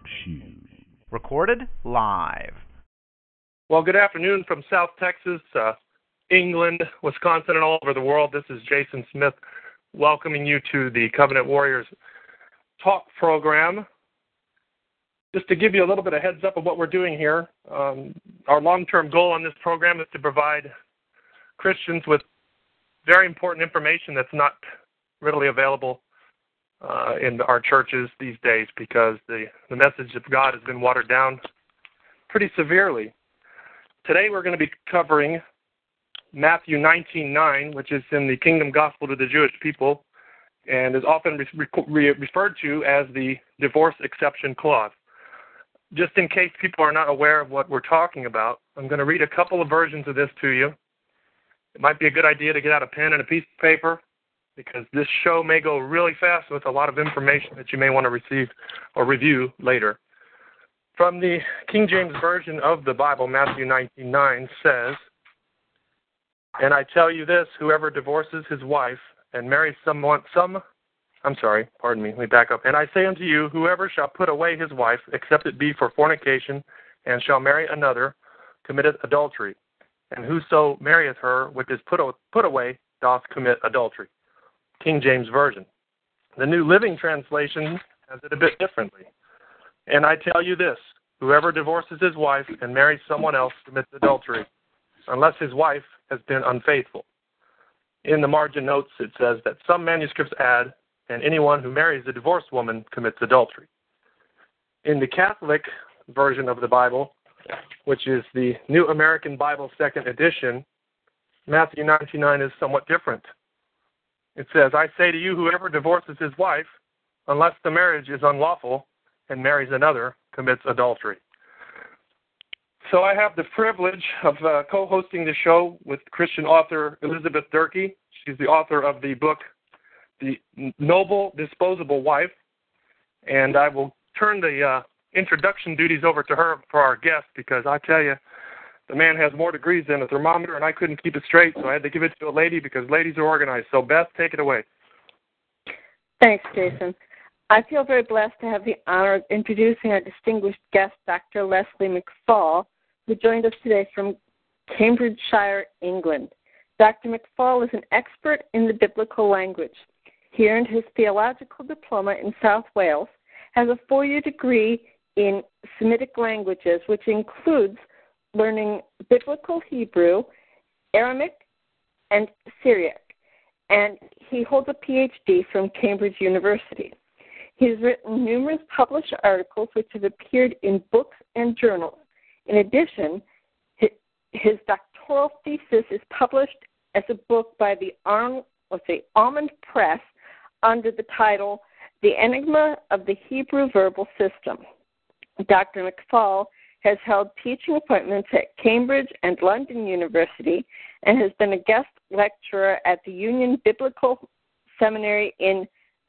Recorded live. Well, good afternoon from South Texas, England, Wisconsin, and all over the world. This is Jason Smith welcoming you to the Covenant Warriors Talk program. Just to give you a little bit of heads up of what we're doing here, our long-term goal on this program is to provide Christians with very important information that's not readily available in our churches these days, because the message of God has been watered down pretty severely. Today we're going to be covering Matthew 19:9, which is in the Kingdom Gospel to the Jewish people and is often referred to as the divorce exception clause. Just in case people are not aware of what we're talking about, I'm going to read a couple of versions of this to you. It might be a good idea to get out a pen and a piece of paper, because this show may go really fast with a lot of information that you may want to receive or review later. From the King James Version of the Bible, Matthew 19:9 says, "And I tell you this, whoever divorces his wife and marries let me back up. And I say unto you, whoever shall put away his wife, except it be for fornication, and shall marry another, committeth adultery. And whoso marrieth her which is put away doth commit adultery." King James Version. The New Living Translation has it a bit differently. "And I tell you this, whoever divorces his wife and marries someone else commits adultery, unless his wife has been unfaithful." In the margin notes, it says that some manuscripts add, "and anyone who marries a divorced woman commits adultery." In the Catholic version of the Bible, which is the New American Bible 2nd edition, Matthew 19:9 is somewhat different. It says, "I say to you, whoever divorces his wife, unless the marriage is unlawful, and marries another, commits adultery." So I have the privilege of co-hosting the show with Christian author Elizabeth Durkee. She's the author of the book, The Noble Disposable Wife. And I will turn the introduction duties over to her for our guest, because I tell you, the man has more degrees than a thermometer, and I couldn't keep it straight, so I had to give it to a lady, because ladies are organized. So, Beth, take it away. Thanks, Jason. I feel very blessed to have the honor of introducing our distinguished guest, Dr. Leslie McFall, who joined us today from Cambridgeshire, England. Dr. McFall is an expert in the biblical language. He earned his theological diploma in South Wales, has a 4-year degree in Semitic languages, which includes learning biblical Hebrew, Aramaic, and Syriac, and he holds a PhD from Cambridge University. He has written numerous published articles which have appeared in books and journals. In addition, his doctoral thesis is published as a book by the Almond Press under the title, "The Enigma of the Hebrew Verbal System." Dr. McFall has held teaching appointments at Cambridge and London University and has been a guest lecturer at the Union Biblical Seminary in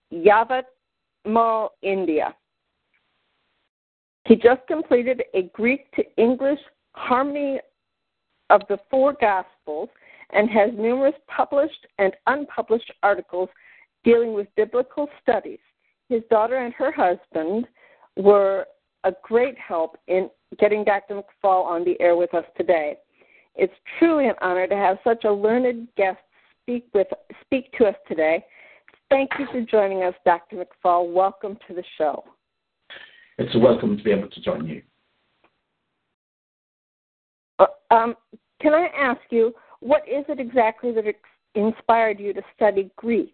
Yavatmal, India. He just completed a Greek to English harmony of the 4 Gospels and has numerous published and unpublished articles dealing with biblical studies. His daughter and her husband were a great help in getting Dr. McFall on the air with us today. It's truly an honor to have such a learned guest speak to us today. Thank you for joining us, Dr. McFall. Welcome to the show. It's a welcome to be able to join you. Can I ask you, what is it exactly that inspired you to study Greek?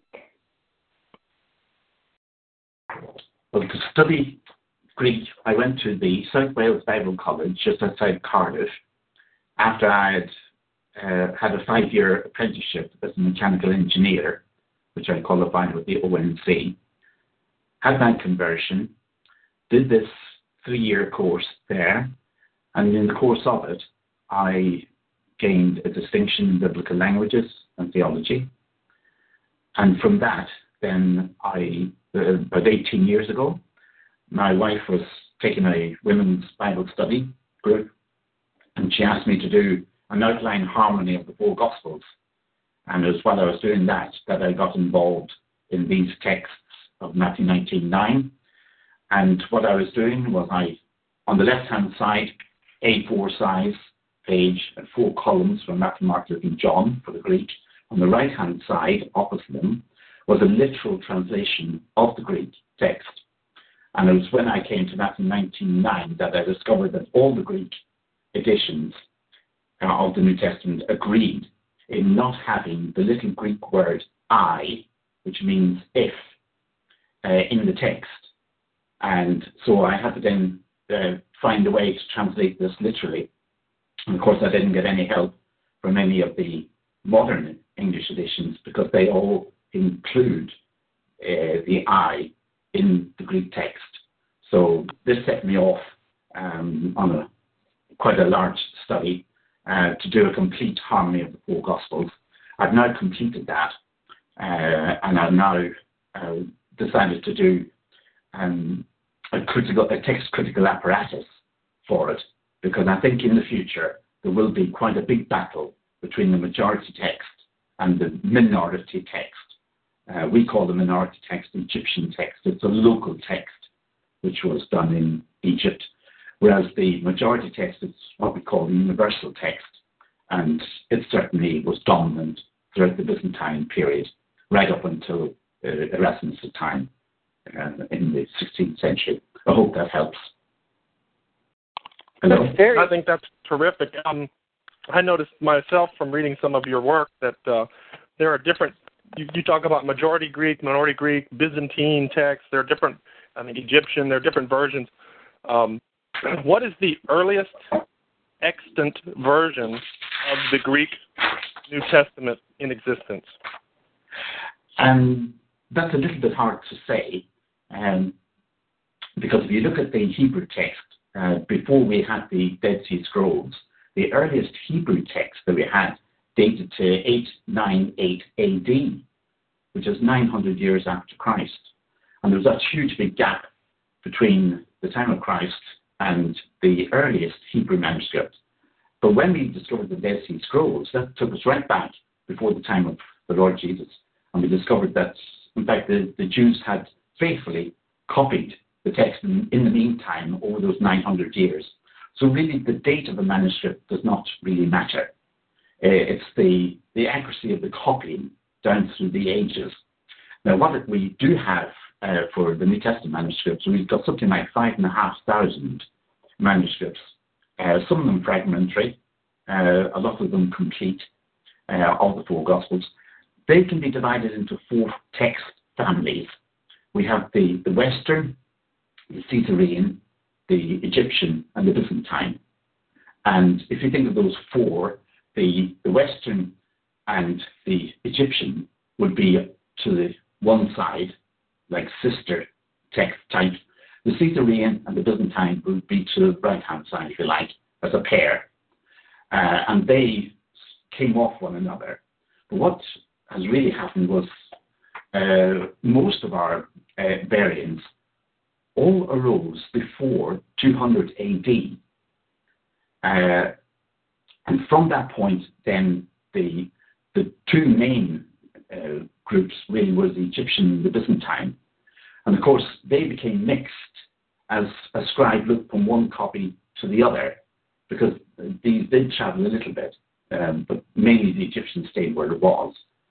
Well, to study Greek, I went to the South Wales Bible College just outside Cardiff after I had a 5-year apprenticeship as a mechanical engineer, which I qualified with the ONC. Had my conversion, did this 3-year course there, and in the course of it, I gained a distinction in biblical languages and theology. And from that, then about 18 years ago, my wife was taking a women's Bible study group, and she asked me to do an outline harmony of the 4 Gospels. And it was while I was doing that I got involved in these texts of Matthew 19:9. And what I was doing was on the left-hand side, A4 size page and 4 columns from Matthew, Mark, Luke, and John for the Greek. On the right-hand side, opposite them, was a literal translation of the Greek text. And it was when I came to that in 1909 that I discovered that all the Greek editions of the New Testament agreed in not having the little Greek word I, which means if, in the text. And so I had to then find a way to translate this literally. And of course, I didn't get any help from any of the modern English editions because they all include the I in the Greek text. So this set me off on quite a large study to do a complete harmony of the 4 Gospels. I've now completed that, and I've now decided to do a text critical apparatus for it, because I think in the future there will be quite a big battle between the majority text and the minority text. We call the minority text the Egyptian text. It's a local text which was done in Egypt, whereas the majority text is what we call the universal text, and it certainly was dominant throughout the Byzantine period, right up until Erasmus' time in the 16th century. I hope that helps. Hello? I think that's terrific. I noticed myself from reading some of your work that there are different, you talk about majority Greek, minority Greek, Byzantine texts. There are different, Egyptian, there are different versions. What is the earliest extant version of the Greek New Testament in existence? That's a little bit hard to say, because if you look at the Hebrew text, before we had the Dead Sea Scrolls, the earliest Hebrew text that we had dated to 898 AD, which is 900 years after Christ. And there was that huge big gap between the time of Christ and the earliest Hebrew manuscript. But when we discovered the Dead Sea Scrolls, that took us right back before the time of the Lord Jesus. And we discovered that, in fact, the Jews had faithfully copied the text in the meantime over those 900 years. So really the date of the manuscript does not really matter. It's the accuracy of the copying down through the ages. Now, what we do have for the New Testament manuscripts, we've got something like 5,500 manuscripts, some of them fragmentary, a lot of them complete, of the 4 Gospels. They can be divided into 4 text families. We have the Western, the Caesarean, the Egyptian, and the Byzantine. And if you think of those 4, the Western and the Egyptian would be to the one side, like sister text type. The Caesarean and the Byzantine would be to the right-hand side, if you like, as a pair. And they came off one another. But what has really happened was most of our variants all arose before 200 AD. And from that point, then the 2 main groups really were the Egyptian and the Byzantine. And of course, they became mixed as a scribe looked from one copy to the other, because these did travel a little bit, but mainly the Egyptian stayed where it was.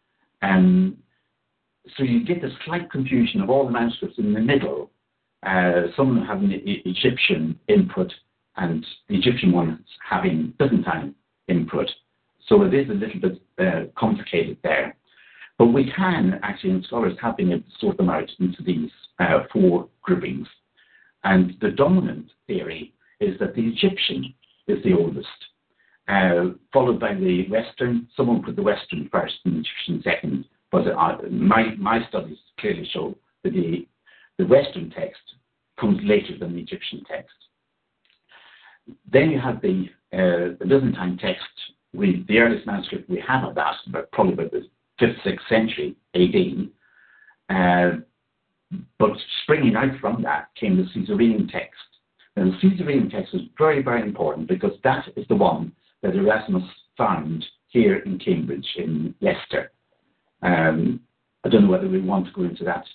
So you get this slight confusion of all the manuscripts in the middle, some of them having Egyptian input and the Egyptian ones having Byzantine input. So it is a little bit complicated there. But we can actually, and scholars have been able to sort them out into these 4 groupings. And the dominant theory is that the Egyptian is the oldest, followed by the Western. Someone put the Western first and the Egyptian second, but my studies clearly show that the Western text comes later than the Egyptian text. Then you have the Byzantine text. The earliest manuscript we have of that, but probably about the 5th, 6th century AD. But springing out from that came the Caesarean text. And the Caesarean text is very, very important because that is the one that Erasmus found here in Cambridge, in Leicester. I don't know whether we want to go into that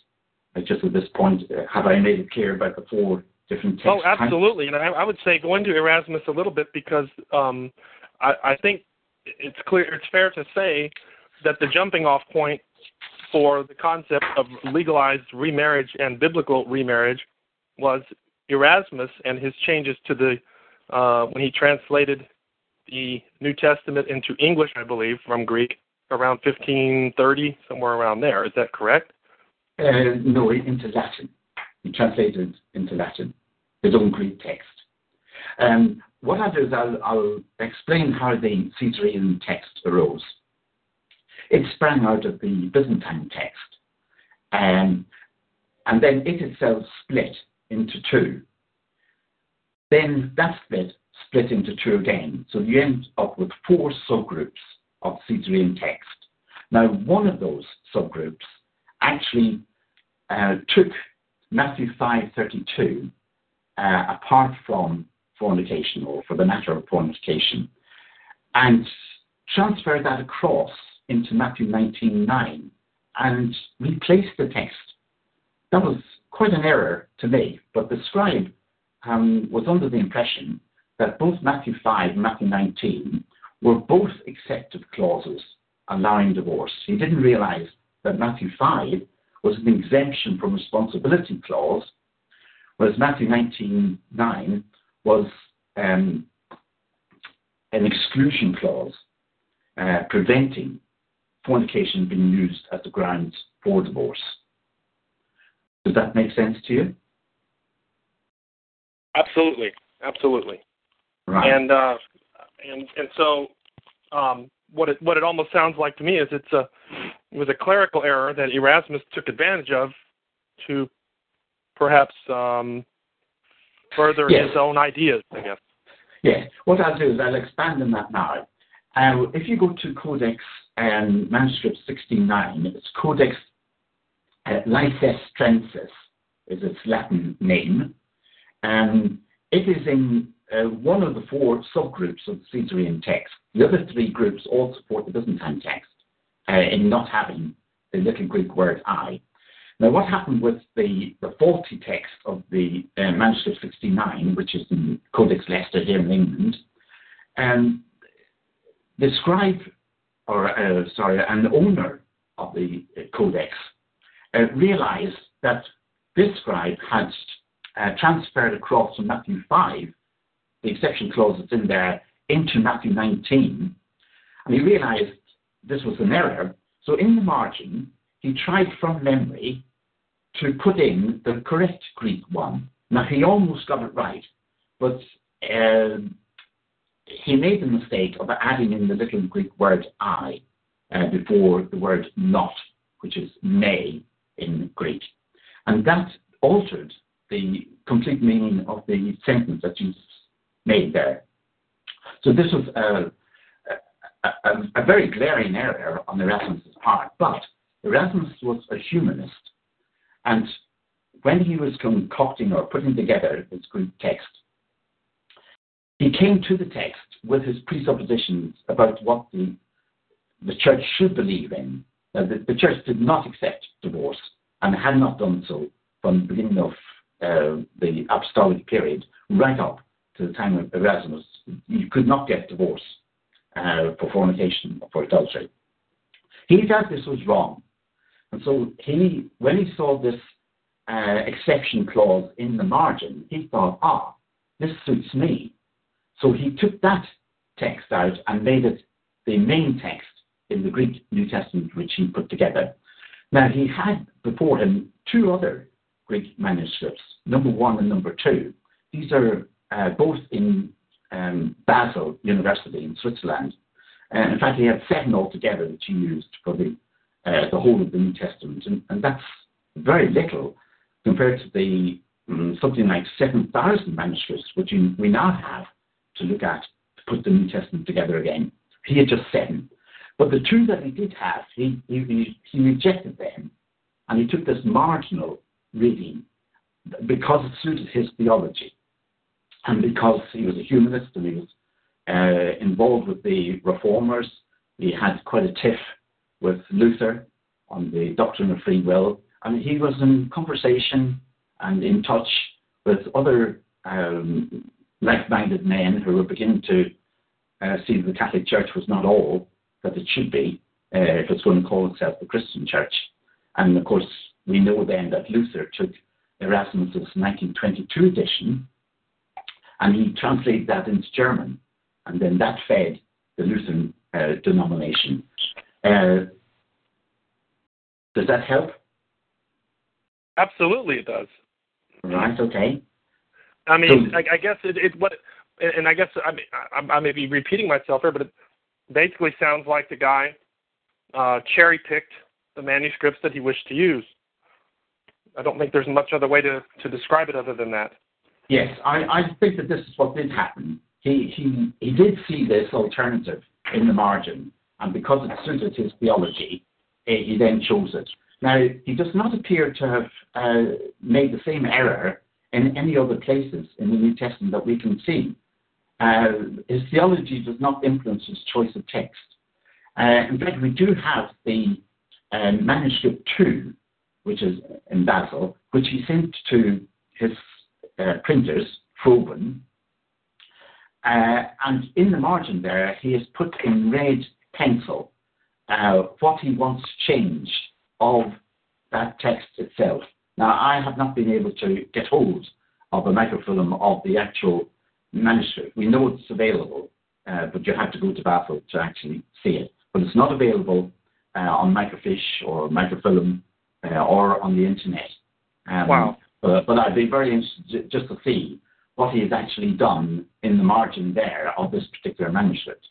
Just at this point, have I made it clear about the four different text Oh, absolutely. Types? And I would say go into Erasmus a little bit because I think it's fair to say that the jumping off point for the concept of legalized remarriage and biblical remarriage was Erasmus and his changes to when he translated the New Testament into English, I believe, from Greek around 1530, somewhere around there. Is that correct? No, into Latin. He translated into Latin, his own Greek text. What I'll do is I'll explain how the Caesarean text arose. It sprang out of the Byzantine text, and then it itself split into two. Then that split into two again. So you end up with four subgroups of Caesarean text. Now, one of those subgroups actually took Matthew 5:32 apart from fornication, or for the matter of fornication, and transferred that across into Matthew 19:9 and replaced the text. That was quite an error to make, but the scribe was under the impression that both Matthew 5 and Matthew 19 were both accepted clauses allowing divorce. He didn't realize that Matthew 5 was an exemption from responsibility clause, whereas Matthew 19:9 was an exclusion clause preventing fornication being used as the grounds for divorce. Does that make sense to you? Absolutely. Right. And so what it almost sounds like to me is it was a clerical error that Erasmus took advantage of to perhaps further his own ideas, I guess. Yeah. What I'll do is I'll expand on that now. If you go to Codex Manuscript 69, it's Codex Leicestrensis is its Latin name. It is in one of the four subgroups of the Caesarean text. The other three groups all support the Byzantine text in not having the little Greek word I. Now, what happened with the faulty text of the Manuscript 69, which is in Codex Leicester here in England, the scribe, an owner of the codex, realized that this scribe had transferred across from Matthew 5, the exception clause that's in there, into Matthew 19, and he realized this was an error. So in the margin, he tried from memory to put in the correct Greek one. Now, he almost got it right, but he made the mistake of adding in the little Greek word I before the word not, which is may in Greek. And that altered the complete meaning of the sentence that Jesus made there. So this was a very glaring error on Erasmus' part, but Erasmus was a humanist, and when he was concocting or putting together his Greek text, he came to the text with his presuppositions about what the church should believe in. Now, the church did not accept divorce and had not done so from the beginning of the apostolic period right up to the time of Erasmus. You could not get divorce for fornication or for adultery. He felt this was wrong. And so when he saw this exception clause in the margin, he thought, this suits me. So he took that text out and made it the main text in the Greek New Testament, which he put together. Now, he had before him two other Greek manuscripts, number 1 and number 2. These are both in Basel University in Switzerland. In fact, he had 7 altogether that he used for the whole of the New Testament, and that's very little compared to the something like 7,000 manuscripts which we now have to look at to put the New Testament together again. He had just 7. But the 2 that he did have, he rejected them, and he took this marginal reading because it suited his theology, and because he was a humanist and he was involved with the reformers. He had quite a tiff with Luther on the doctrine of free will, And he was in conversation and in touch with other like-minded men who were beginning to see the Catholic Church was not all that it should be if it's going to call itself the Christian Church. And of course, we know then that Luther took Erasmus' 1922 edition and he translated that into German, and then that fed the Lutheran denomination. Does that help? Absolutely, it does. Right. Okay. I mean, so, I guess I guess I may be repeating myself here, but it basically sounds like the guy cherry-picked the manuscripts that he wished to use. I don't think there's much other way to describe it other than that. Yes, I think that this is what did happen. He did see this alternative in the margin, and because it suited his theology, he then chose it. Now, he does not appear to have made the same error in any other places in the New Testament that we can see. His theology does not influence his choice of text. In fact, we do have the manuscript 2, which is in Basel, which he sent to his printers, Froben. And in the margin there, he has put in red pencil what he wants changed of that text itself. Now, I have not been able to get hold of a microfilm of the actual manuscript. We know it's available, but you have to go to Basel to actually see it. But it's not available on microfiche or microfilm or on the internet. Wow. But I'd be very interested just to see what he has actually done in the margin there of this particular manuscript.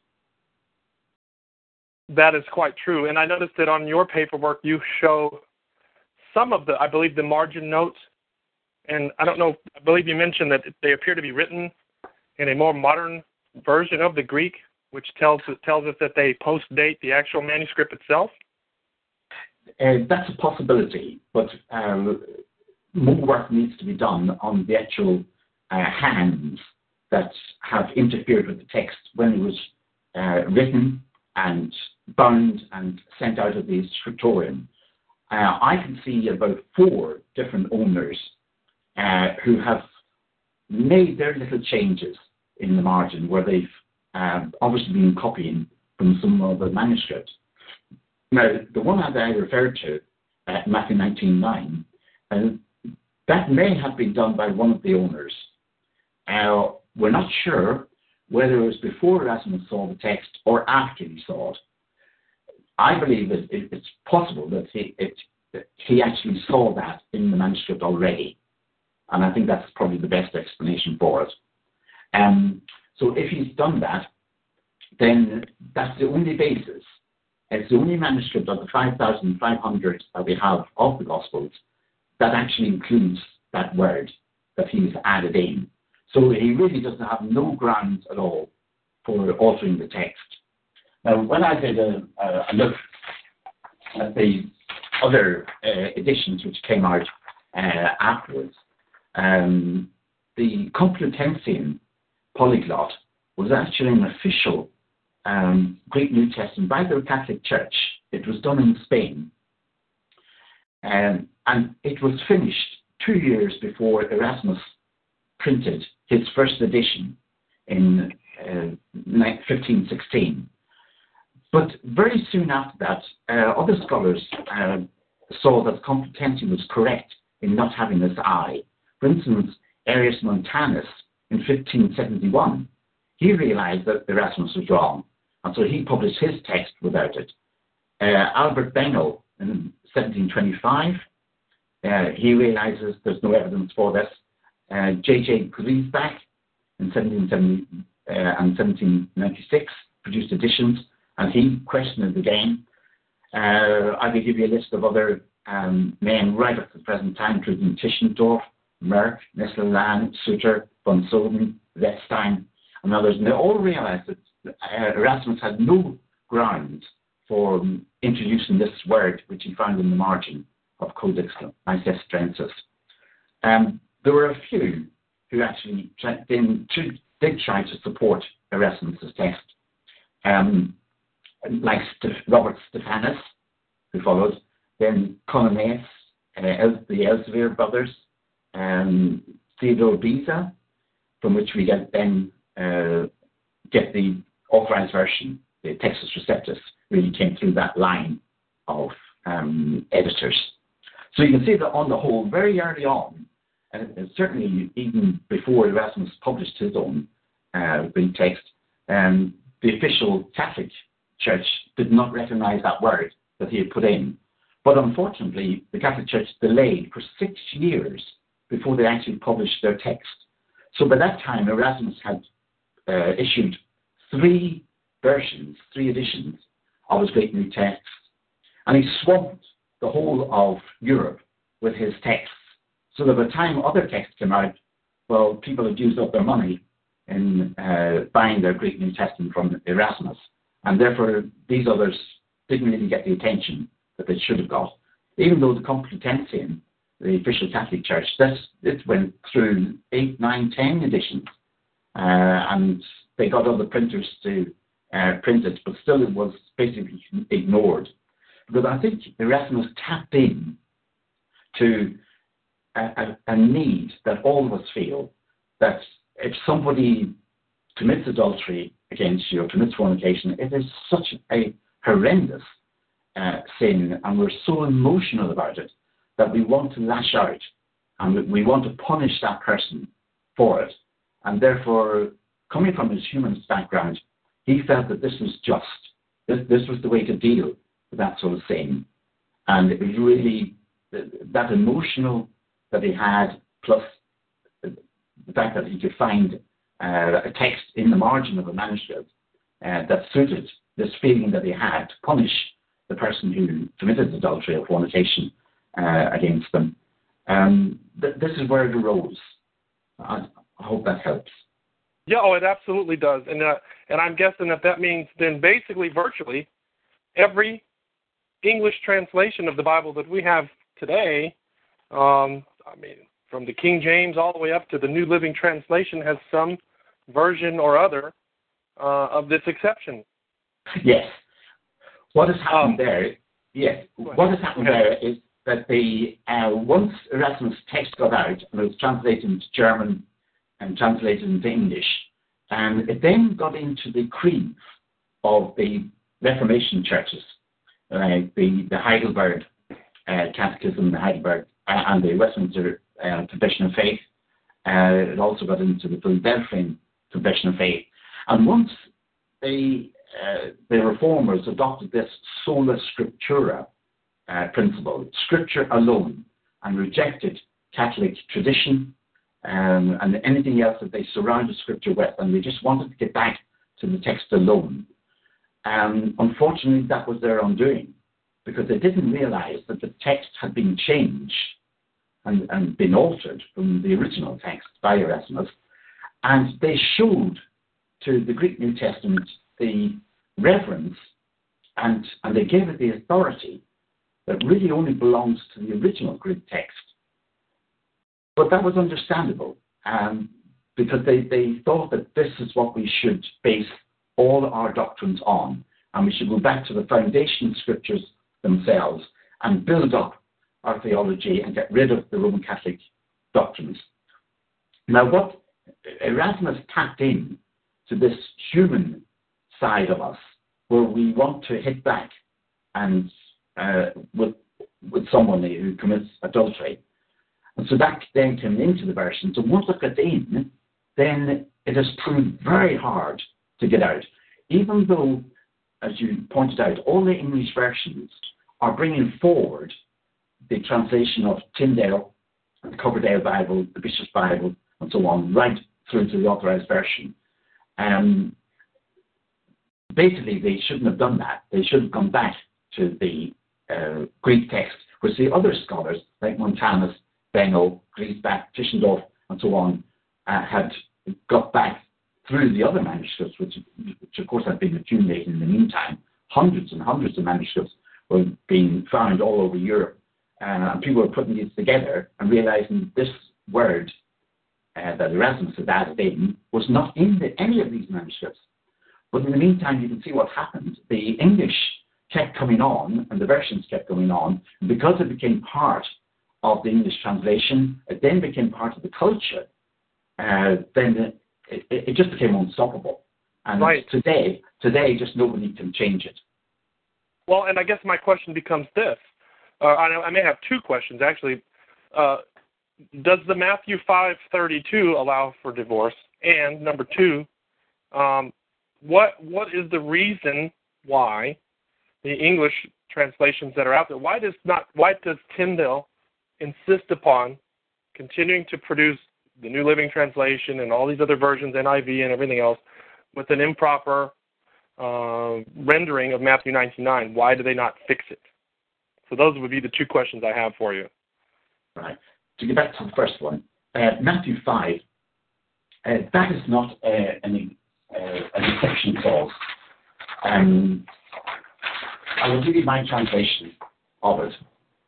That is quite true. And I noticed that on your paperwork, you show some of I believe, the margin notes. And I believe you mentioned that they appear to be written in a more modern version of the Greek, which tells us that they post-date the actual manuscript itself. That's a possibility, but more work needs to be done on the actual hands that have interfered with the text when it was written and bound and sent out of the scriptorium. I can see about 4 different owners who have made their little changes in the margin where they've obviously been copying from some of the manuscripts. Now, the one that I referred to, Matthew 19:9, that may have been done by one of the owners. We're not sure whether it was before Erasmus saw the text or after he saw it. I believe that it's possible that he actually saw that in the manuscript already, and I think that's probably the best explanation for it. So if he's done that, then that's the only basis. It's the only manuscript of the 5,500 that we have of the Gospels that actually includes that word that he's added in. So he really doesn't have no grounds at all for altering the text. Now, when I did a look at the other editions which came out afterwards, the Complutensian Polyglot was actually an official Greek New Testament by the Catholic Church. It was done in Spain. And it was finished 2 years before Erasmus printed his first edition in 1516. But very soon after that, other scholars saw that Complutensian was correct in not having this I. For instance, Arius Montanus in 1571, he realized that Erasmus was wrong, and so he published his text without it. Albert Bengel in 1725, he realizes there's no evidence for this. J.J. Griesbach in 1770 and 1796 produced editions, and he questioned it again. I will give you a list of other men right up to the present time, including Tischendorf, Merck, Nestle-Land, Suter, von Soden, Wettstein, and others. And they all realized that Erasmus had no grounds for introducing this word, which he found in the margin of Codex Nicestrensis. There were a few who actually did try to support Erasmus' text, like Robert Stephanus, who followed, then Colonnaeus, the Elsevier brothers, Theodore Beza, from which we get the authorized version. The Textus Receptus really came through that line of editors. So you can see that on the whole, very early on, and certainly even before Erasmus published his own Greek text, the official Catholic Church did not recognize that word that he had put in. But unfortunately, the Catholic Church delayed for 6 years before they actually published their text. So by that time, Erasmus had issued 3 versions, 3 editions of his Great New Text, and he swamped the whole of Europe with his texts. So that by the time other texts came out, well, people had used up their money in buying their Greek New Testament from Erasmus, and therefore these others didn't really get the attention that they should have got. Even though the Complutensian, the official Catholic Church, this went through 8, 9, 10 editions, and they got other printers to print it, but still it was basically ignored. Because I think Erasmus tapped in to a need that all of us feel, that if somebody commits adultery against you or commits fornication, it is such a horrendous sin, and we're so emotional about it that we want to lash out and we want to punish that person for it. And therefore, coming from his humanist background, he felt that this was just. This was the way to deal with that sort of sin. And it was really that emotional that he had, plus the fact that he could find a text in the margin of a manuscript that suited this feeling that he had to punish the person who committed adultery or fornication against them. This is where it arose. I hope that helps. Yeah, it absolutely does. And I'm guessing that means then basically virtually every English translation of the Bible that we have today, from the King James all the way up to the New Living Translation, has some version or other of this exception. Yes. What has happened there? Yes. What has happened there is that once Erasmus' text got out and it was translated into German and translated into English, and it then got into the creeds of the Reformation churches, the Heidelberg Catechism, the Heidelberg and the Westminster Confession of Faith. It also got into the Philadelphian Confession of Faith. And once the Reformers adopted this sola scriptura principle, Scripture alone, and rejected Catholic tradition and anything else that they surrounded Scripture with, and they just wanted to get back to the text alone. Unfortunately, that was their undoing, because they didn't realize that the text had been changed and been altered from the original text by Erasmus, and they showed to the Greek New Testament the reverence and they gave it the authority that really only belongs to the original Greek text. But that was understandable, because they thought that this is what we should base all our doctrines on, and we should go back to the foundation scriptures themselves and build up our theology and get rid of the Roman Catholic doctrines. Now, what Erasmus tapped in to this human side of us, where we want to hit back and with someone who commits adultery. And so that then came into the version. So once it got in, then it has proved very hard to get out. Even though, as you pointed out, all the English versions are bringing forward the translation of Tyndale, the Coverdale Bible, the Bishop's Bible, and so on, right through to the authorized version. Basically, they shouldn't have done that. They should have gone back to the Greek text, which the other scholars, like Montanus, Benno, Griesbach, Tischendorf, and so on, had got back through the other manuscripts, which of course had been accumulated in the meantime. Hundreds and hundreds of manuscripts were being found all over Europe, and people were putting these together and realizing this word that Erasmus had added in was not in any of these manuscripts. But in the meantime, you can see what happened. The English kept coming on, and the versions kept going on, and because it became part of the English translation, it then became part of the culture, then it just became unstoppable. And right. today, just nobody can change it. Well, and I guess my question becomes this. I may have two questions, actually. Does the Matthew 5:32 allow for divorce? And number two, what is the reason why the English translations that are out there, why does Tyndale insist upon continuing to produce the New Living Translation and all these other versions, NIV and everything else, with an improper rendering of Matthew 19:9? Why do they not fix it? So those would be the two questions I have for you. Right. To get back to the first one, Matthew 5, that is not an exception clause. I will give you my translation of it.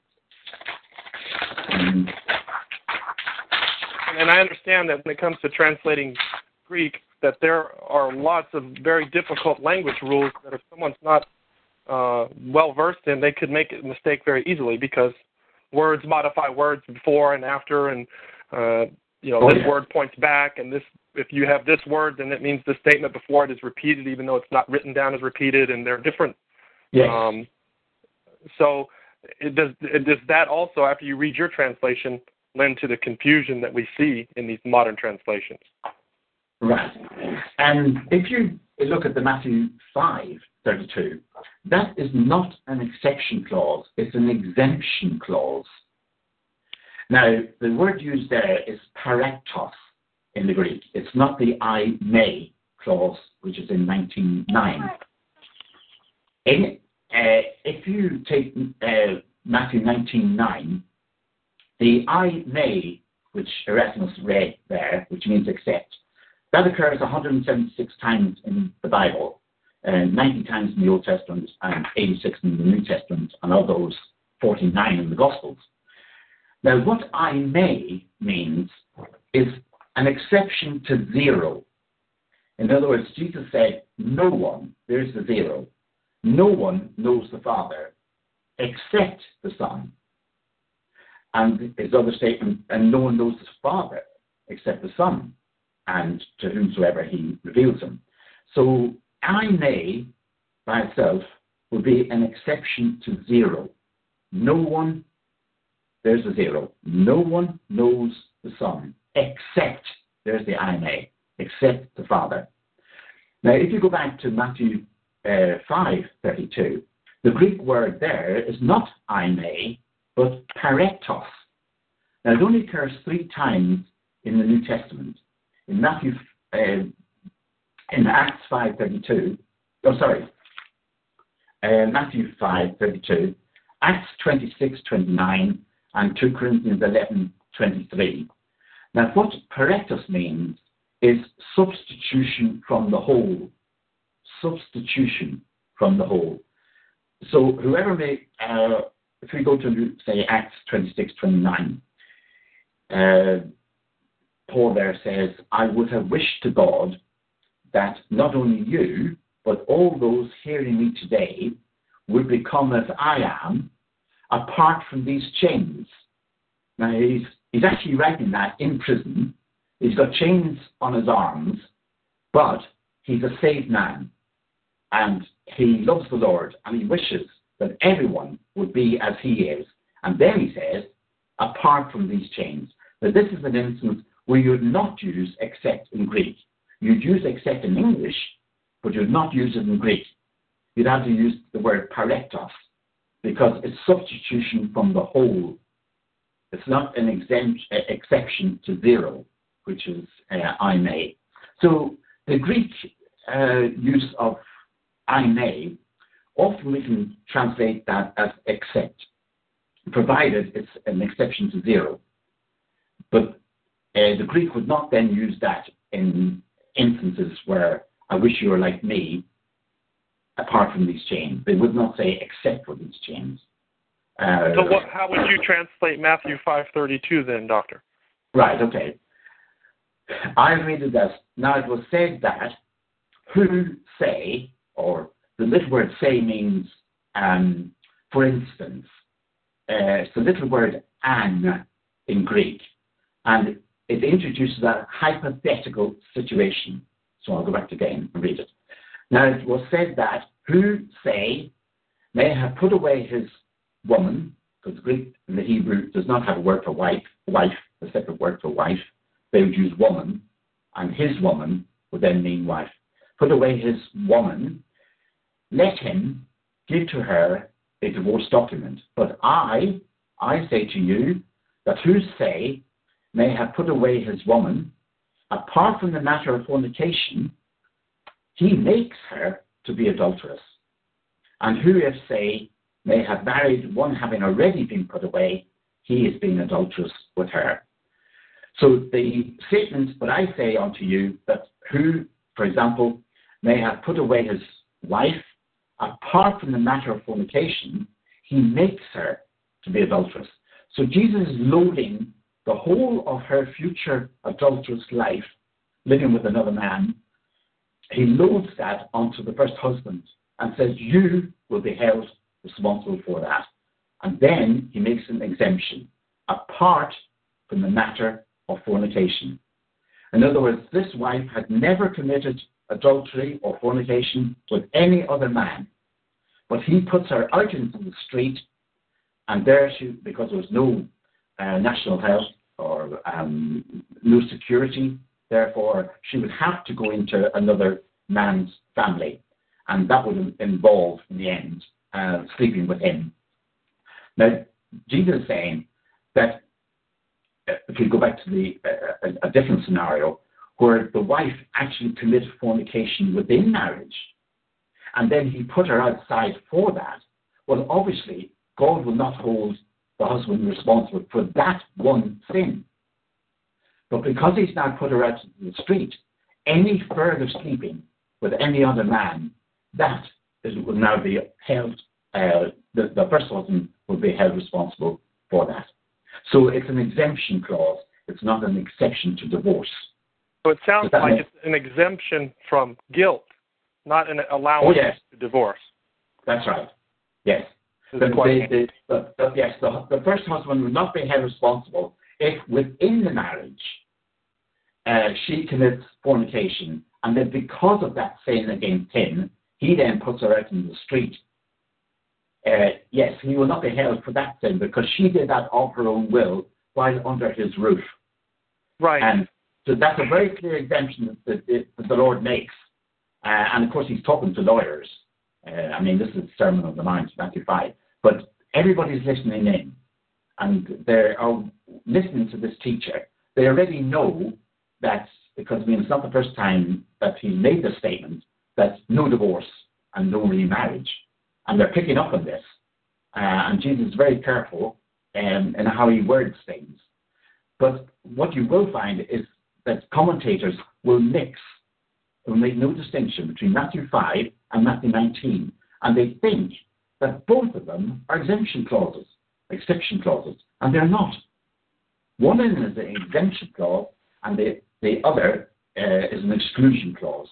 And I understand that when it comes to translating Greek, that there are lots of very difficult language rules that if someone's not well versed in, they could make a mistake very easily because words modify words before and after, and this word points back, and this, if you have this word, then it means the statement before it is repeated, even though it's not written down as repeated, and they're different. Yes. So does that also, after you read your translation, lend to the confusion that we see in these modern translations? Right. And if you look at the Matthew 5:32, that is not an exception clause, it's an exemption clause. Now, the word used there is parektos in the Greek. It's not the I may clause, which is in 19:9. If you take Matthew 19:9, the I may, which Erasmus read there, which means accept, that occurs 176 times in the Bible, 90 times in the Old Testament and 86 in the New Testament, and of those, 49 in the Gospels. Now, what I may means is an exception to zero. In other words, Jesus said, no one, there's the zero, no one knows the Father except the Son. And his other statement, and no one knows the Father except the Son, and to whomsoever he reveals him. So I may, by itself, would be an exception to zero. No one, there's a zero. No one knows the Son, except, there's the I may, except the Father. Now, if you go back to Matthew 5:32, the Greek word there is not I may, but parektos. Now, it only occurs 3 times in the New Testament. In Matthew, in Acts 5:32, Matthew 5:32, Acts 26:29, and 2 Corinthians 11:23. Now, what parektos means is substitution from the whole. Substitution from the whole. So whoever may, if we go to, say, Acts 26:29, Paul there says, I would have wished to God that not only you, but all those hearing me today would become as I am, apart from these chains. Now, he's actually writing that in prison. He's got chains on his arms, but he's a saved man. And he loves the Lord, and he wishes that everyone would be as he is. And then he says, apart from these chains. Now, this is an instance where you would not use except in Greek. You'd use except in English, but you'd not use it in Greek. You'd have to use the word parektos, because it's substitution from the whole. It's not an exception to zero, which is I may. So the Greek use of I may, often we can translate that as except, provided it's an exception to zero. But the Greek would not then use that in instances where I wish you were like me, apart from these chains. They would not say except for these chains. So how would you translate Matthew 5:32 then, Doctor? Right, okay. I read it as, now it was said that, who say, or the little word say means, for instance. So the little word an in Greek. And it introduces a hypothetical situation. So I'll go back again and read it. Now it was said that who say may have put away his woman, because Greek and the Hebrew does not have a word for wife, a separate word for wife. They would use woman, and his woman would then mean wife. Put away his woman, let him give to her a divorce document. But I say to you that who say may have put away his woman, apart from the matter of fornication, he makes her to be adulteress. And who if say may have married one having already been put away, he is being adulterous with her. So the statement, but I say unto you that who, for example, may have put away his wife, apart from the matter of fornication, he makes her to be adulteress. So Jesus is loading the whole of her future adulterous life, living with another man. He loads that onto the first husband and says, you will be held responsible for that. And then he makes an exemption, apart from the matter of fornication. In other words, this wife had never committed adultery or fornication with any other man. But he puts her out into the street, and there she, because there was no national health or no security, therefore she would have to go into another man's family. And that would involve, in the end, sleeping with him. Now, Jesus is saying that if you go back to a different scenario where the wife actually committed fornication within marriage, and then he put her outside for that, well, obviously, God will not hold the husband responsible for that one sin. But because he's now put her out in the street, any further sleeping with any other man, that will now be held, the first husband will be held responsible for that. So it's an exemption clause. It's not an exception to divorce. So it sounds like it's an exemption from guilt, not an allowance to divorce. That's right. Yes. The first husband would not be held responsible if within the marriage she commits fornication, and then because of that sin against him, he then puts her out in the street. Yes, he will not be held for that sin because she did that of her own will while under his roof. Right. And so that's a very clear exemption that the Lord makes. And of course, he's talking to lawyers. I mean, this is the Sermon on the Mount, Matthew 5. But everybody's listening in, and they are listening to this teacher. They already know that, because I mean, it's not the first time that he made the statement that no divorce and no remarriage. And they're picking up on this. And Jesus is very careful in how he words things. But what you will find is that commentators will make no distinction between Matthew 5 and Matthew 19. And they think that both of them are exception clauses, and they're not. One of them is an exemption clause, and the other is an exclusion clause.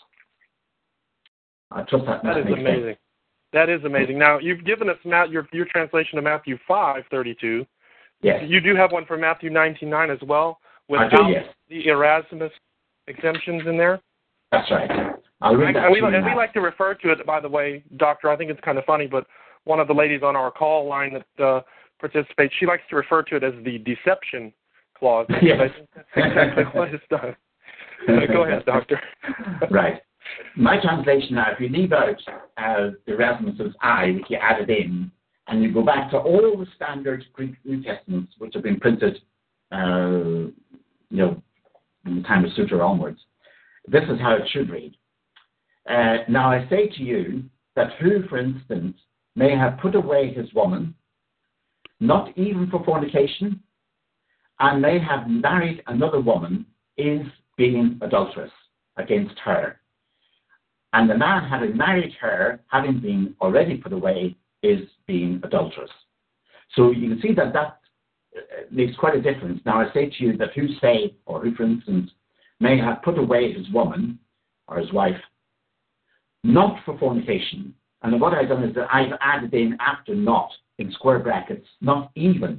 I trust that is amazing. Sense. That is amazing. Now, you've given us your translation of Matthew 5:32. Yes. You do have one for Matthew 19:9 as well, without the Erasmus exemptions in there? That's right. I'll read that we like to refer to it, by the way, Doctor, I think it's kind of funny, but one of the ladies on our call line that participates, she likes to refer to it as the deception clause. Yes. I think that's exactly what it's done. Go ahead, Doctor. Right. My translation now, if you leave out Erasmus's I, which you added in, and you go back to all the standard Greek New Testaments, which have been printed, from the time of Sutra onwards, this is how it should read. Now I say to you that who, for instance, may have put away his woman, not even for fornication, and may have married another woman, is being adulterous against her. And the man having married her, having been already put away, is being adulterous. So you can see that makes quite a difference. Now I say to you that who say, or who, for instance, may have put away his woman or his wife, not for fornication. And what I've done is that I've added in after not, in square brackets, not even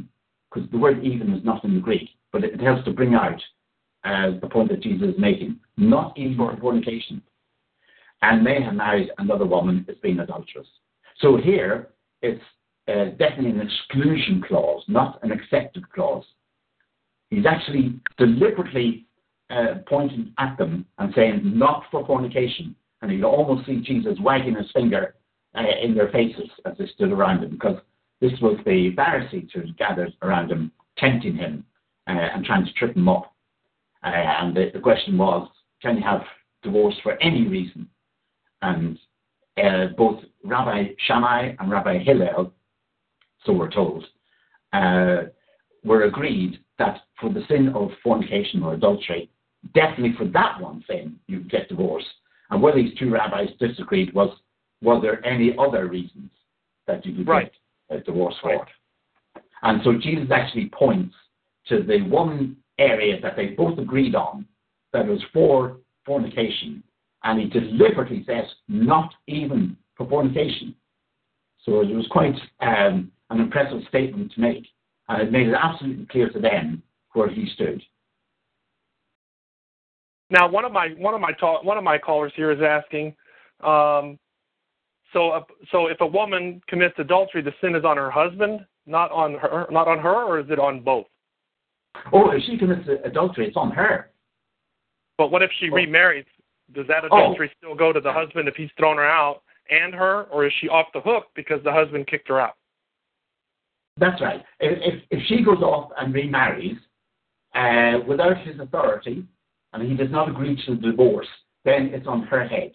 because the word even is not in the Greek, but it helps to bring out the point that Jesus is making. Not even for fornication. And may have married another woman as being adulterous. So here, it's definitely an exclusion clause, not an accepted clause. He's actually deliberately pointing at them and saying, not for fornication. And you can almost see Jesus wagging his finger in their faces as they stood around him, because this was the Pharisees who had gathered around him, tempting him and trying to trip him up. And the question was, can you have divorce for any reason? And both Rabbi Shammai and Rabbi Hillel, so we're told, were agreed that for the sin of fornication or adultery, definitely for that one sin, you get divorce. And where these two rabbis disagreed was there any other reasons that you could get a divorce for? Right. And so Jesus actually points to the one area that they both agreed on, that was for fornication, and he deliberately says, not even for fornication. So it was quite an impressive statement to make, and it made it absolutely clear to them where he stood. Now, one of my callers here is asking, so if a woman commits adultery, the sin is on her husband, not on her, or is it on both? Oh, if she commits adultery, it's on her. But what if she remarries? Does that adultery still go to the husband if he's thrown her out and her, or is she off the hook because the husband kicked her out? That's right. If she goes off and remarries without his authority, and he does not agree to the divorce, then it's on her head.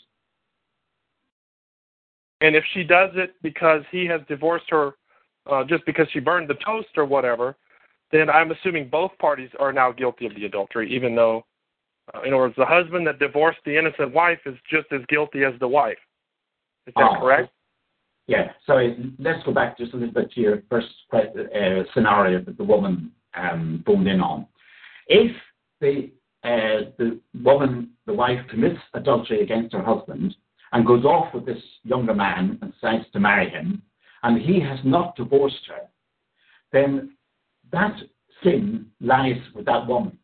And if she does it because he has divorced her just because she burned the toast or whatever, then I'm assuming both parties are now guilty of the adultery, even though, in other words, the husband that divorced the innocent wife is just as guilty as the wife. Is that correct? Yeah. So let's go back just a little bit to your first scenario that the woman phoned in on. If the woman, the wife, commits adultery against her husband and goes off with this younger man and decides to marry him, and he has not divorced her, then that sin lies with that woman.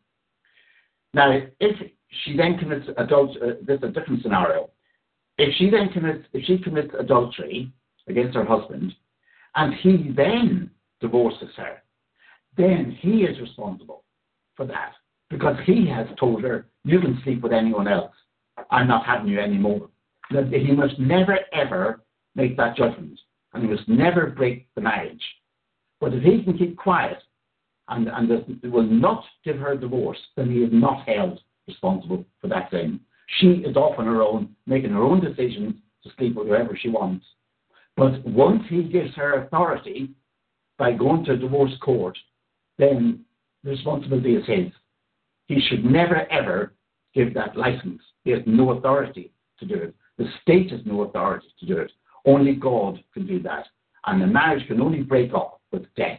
Now, if she then commits adultery, there's a different scenario. If she commits adultery against her husband, and he then divorces her, then he is responsible for that, because he has told her, you can sleep with anyone else. I'm not having you anymore. He must never, ever make that judgment, and he must never break the marriage. But if he can keep quiet and will not give her a divorce, then he is not held responsible for that sin. She is off on her own, making her own decisions to sleep with whoever she wants. But once he gives her authority by going to a divorce court, then the responsibility is his. He should never, ever give that license. He has no authority to do it. The state has no authority to do it. Only God can do that. And the marriage can only break up with death.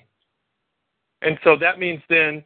And so that means then,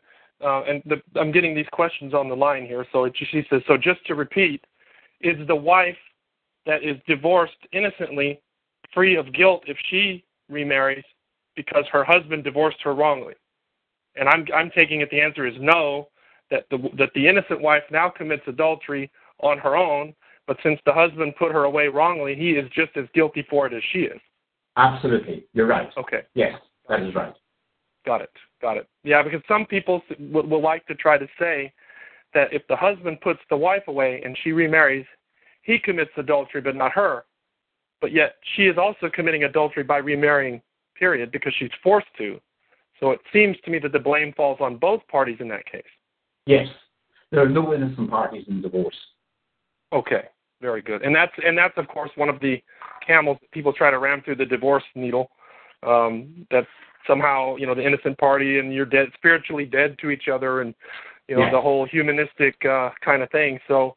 I'm getting these questions on the line here. So she says, so just to repeat, is the wife that is divorced innocently free of guilt if she remarries because her husband divorced her wrongly? And I'm taking it the answer is no, that the innocent wife now commits adultery on her own, but since the husband put her away wrongly, he is just as guilty for it as she is. Absolutely. You're right. Okay. Yes, that is right. Got it. Yeah, because some people will like to try to say that if the husband puts the wife away and she remarries, he commits adultery, but not her. But yet she is also committing adultery by remarrying, period, because she's forced to. So it seems to me that the blame falls on both parties in that case. Yes. There are no innocent parties in divorce. Okay. Very good. And that's of course one of the camels people try to ram through the divorce needle. That's somehow, the innocent party and you're dead, spiritually dead to each other, and the whole humanistic kind of thing. So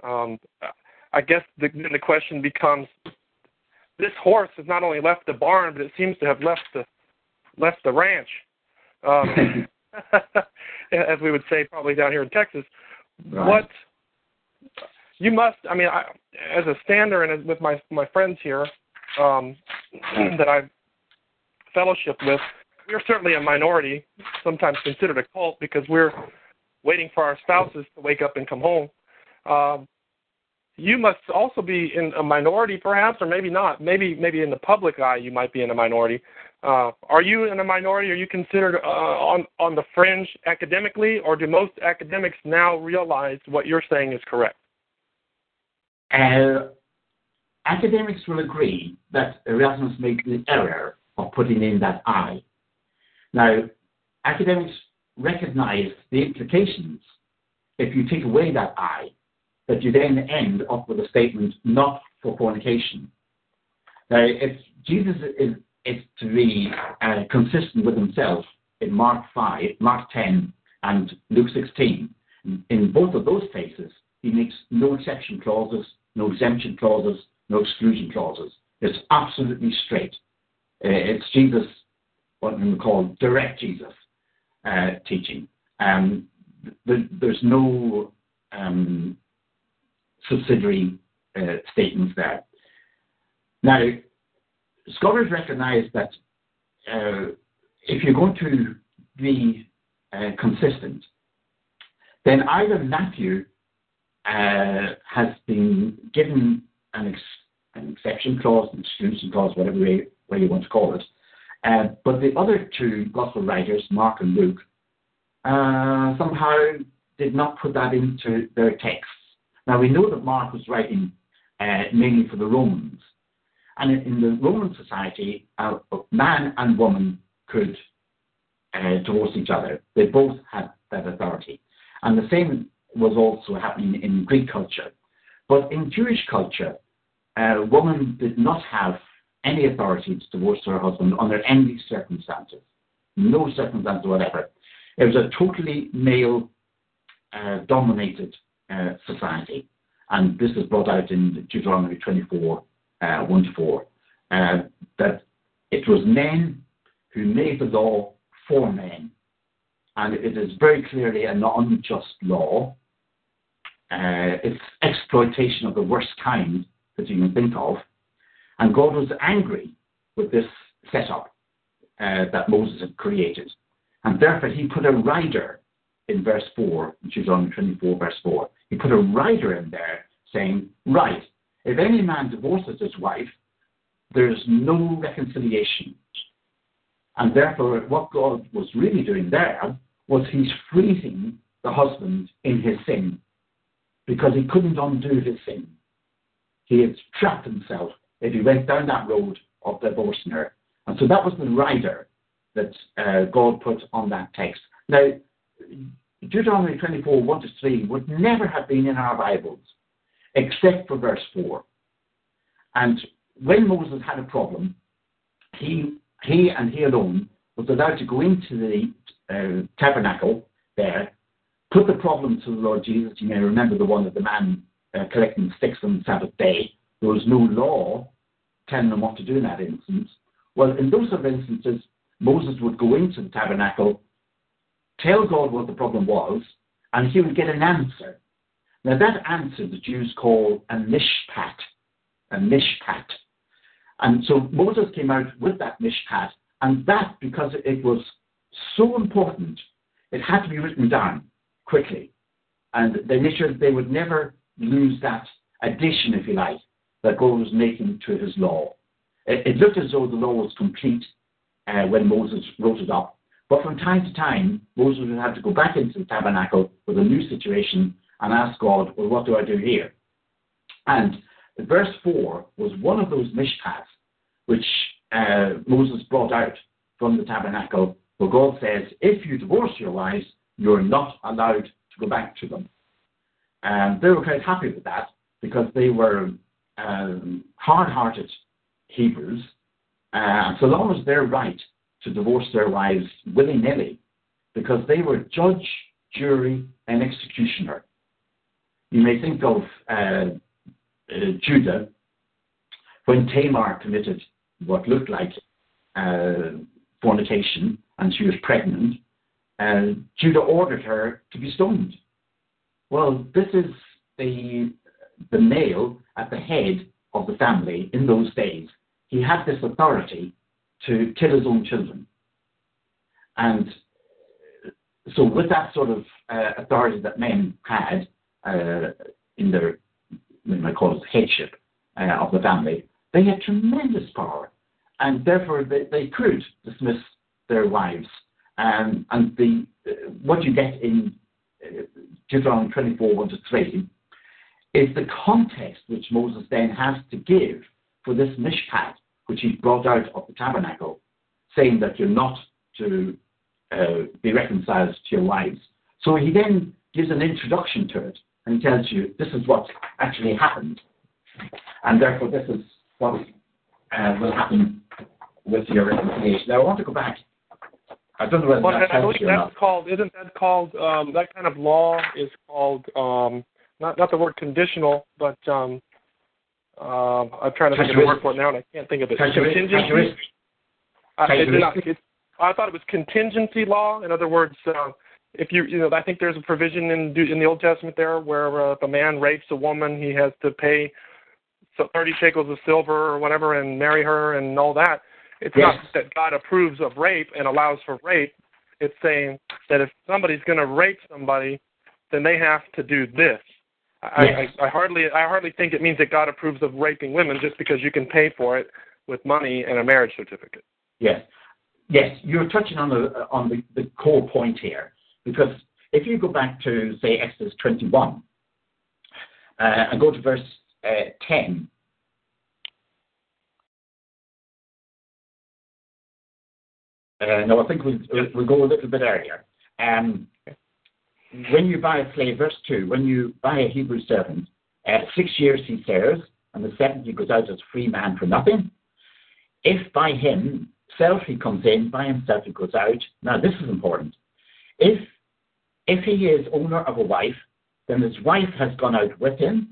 I guess the question becomes, this horse has not only left the barn, but it seems to have left the ranch, as we would say probably down here in Texas. Right. What you must, as a stander and with my friends here that I've fellowship with, we're certainly a minority, sometimes considered a cult, because we're waiting for our spouses to wake up and come home. You must also be in a minority, perhaps, or maybe not. Maybe in the public eye you might be in a minority. Are you in a minority? Are you considered on the fringe academically, or do most academics now realize what you're saying is correct? Academics will agree that Erasmus made the error of putting in that I. Now, academics recognize the implications if you take away that I, that you then end up with a statement not for fornication. Now, if Jesus is to be consistent with himself in Mark 10, and Luke 16, in both of those places, he makes no exception clauses, no exemption clauses, no exclusion clauses. It's absolutely straight. It's Jesus, what we would call direct Jesus teaching. There's no subsidiary statements there. Now, scholars recognize that if you're going to be consistent, then either Matthew has been given an exception clause, an exclusion clause, whatever way you want to call it, but the other two gospel writers, Mark and Luke, somehow did not put that into their texts. Now, we know that Mark was writing mainly for the Romans. And in the Roman society, man and woman could divorce each other. They both had that authority. And the same was also happening in Greek culture. But in Jewish culture, a woman did not have any authority to divorce her husband under any circumstances. No circumstance whatever. It was a totally male dominated society. And this is brought out in Deuteronomy 24, 1-4, that it was men who made the law for men. And it is very clearly an unjust law. It's exploitation of the worst kind that you can think of. And God was angry with this setup that Moses had created. And therefore he put a rider in verse 4, Deuteronomy 24, verse 4. He put a rider in there saying, right, if any man divorces his wife, there's no reconciliation. And therefore what God was really doing there was he's freezing the husband in his sin because he couldn't undo his sin. He had trapped himself if he went down that road of divorcing her. And so that was the rider that God put on that text. Now, Deuteronomy 24, 1-3 would never have been in our Bibles except for verse 4. And when Moses had a problem, he and he alone was allowed to go into the tabernacle there, put the problem to the Lord Jesus. You may remember the one of the man collecting sticks on the Sabbath day. There was no law telling them what to do in that instance. Well, in those sort of instances, Moses would go into the tabernacle, tell God what the problem was, and he would get an answer. Now, that answer the Jews call a mishpat. A mishpat. And so Moses came out with that mishpat, and that, because it was so important, it had to be written down quickly. And they made sure that they would never lose that addition, if you like, that God was making to his law. It looked as though the law was complete when Moses wrote it up. But from time to time, Moses would have to go back into the tabernacle with a new situation and ask God, well, what do I do here? And verse 4 was one of those mishpats which Moses brought out from the tabernacle, where God says, if you divorce your wives, you're not allowed to go back to them. And they were quite happy with that because they were hard-hearted Hebrews. So long as they're right to divorce their wives willy-nilly, because they were judge, jury, and executioner. You may think of Judah when Tamar committed what looked like fornication and she was pregnant. Judah ordered her to be stoned. Well, this is the male at the head of the family in those days. He had this authority to kill his own children. And so with that sort of authority that men had in their, we might call it headship of the family, they had tremendous power. And therefore they could dismiss their wives. And what you get in Deuteronomy 24, 1-3, is the context which Moses then has to give for this mishpat, which he brought out of the tabernacle, saying that you're not to be reconciled to your wives. So he then gives an introduction to it and tells you this is what actually happened, and therefore this is what will happen with your reconciliation. Now I want to go back. I don't know whether that's helps you or not. Isn't that called, that kind of law is called, not the word conditional, but I'm trying to think of the word for it now and I can't think of it. Contingency? I thought it was contingency law. In other words, if I think there's a provision in the Old Testament there where if a man rapes a woman, he has to pay 30 shekels of silver or whatever and marry her and all that. It's not that God approves of rape and allows for rape. It's saying that if somebody's going to rape somebody, then they have to do this. I hardly think it means that God approves of raping women just because you can pay for it with money and a marriage certificate. Yes, you're touching on the core point here, because if you go back to, say, Exodus 21 and go to verse 10, no, I think we'll go a little bit earlier. When you buy a slave, verse 2, when you buy a Hebrew servant, 6 years he serves, and the 7th he goes out as a free man for nothing. If by himself he comes in, by himself he goes out. Now this is important. If he is owner of a wife, then his wife has gone out with him.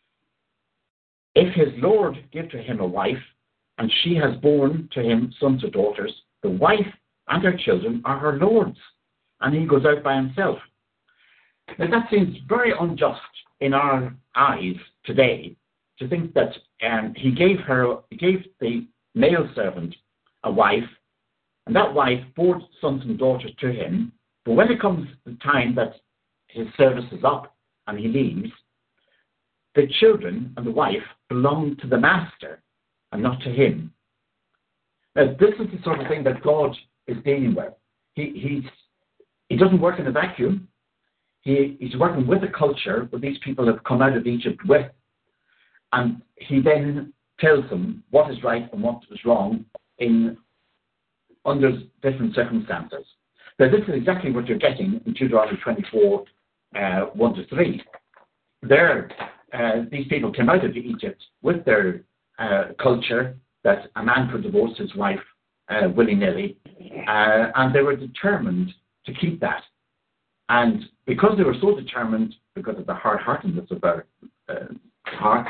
If his lord give to him a wife, and she has borne to him sons or daughters, the wife and her children are her lord's, and he goes out by himself. Now that seems very unjust in our eyes today, to think that he gave the male servant a wife, and that wife bore sons and daughters to him, but when it comes the time that his service is up and he leaves, the children and the wife belong to the master and not to him. Now this is the sort of thing that God is dealing with. He doesn't work in a vacuum. He's working with a culture that these people have come out of Egypt with, and he then tells them what is right and what is wrong under different circumstances. Now this is exactly what you're getting in Deuteronomy 24, 1-3. These people came out of Egypt with their culture that a man could divorce his wife willy-nilly, and they were determined to keep that. And because they were so determined, because of the hard-heartedness of their hearts,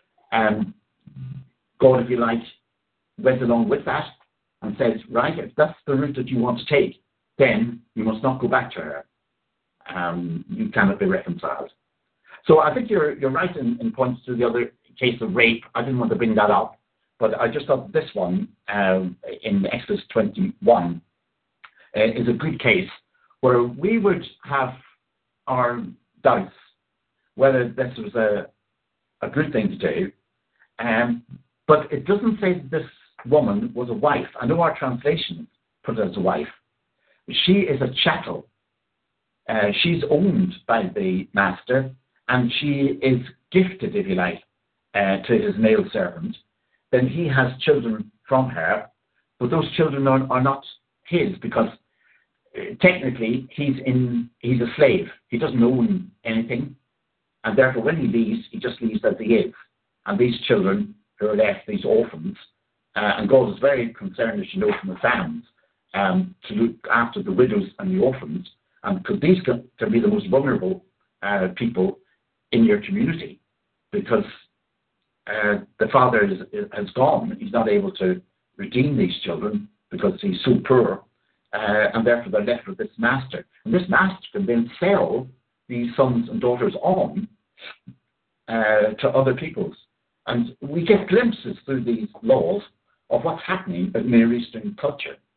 God, if you like, went along with that and said, right, if that's the route that you want to take, then you must not go back to her. You cannot be reconciled. So I think you're right in points to the other case of rape. I didn't want to bring that up, but I just thought this one in Exodus 21 is a good case where we would have our doubts whether this was a good thing to do. But it doesn't say that this woman was a wife. I know our translation put it as a wife. She is a chattel. She's owned by the master, and she is gifted, if you like, to his male servant. Then he has children from her, but those children are not his, because technically he's a slave. He doesn't own anything, and therefore when he leaves, he just leaves as he is. And these children who are left, these orphans, and God is very concerned, as you know from the Psalms, to look after the widows and the orphans, because these can be the most vulnerable people in your community, because the father has gone. He's not able to redeem these children because he's so poor, and therefore they're left with this master. And this master can then sell these sons and daughters on to other peoples. And we get glimpses through these laws of what's happening in Near Eastern culture.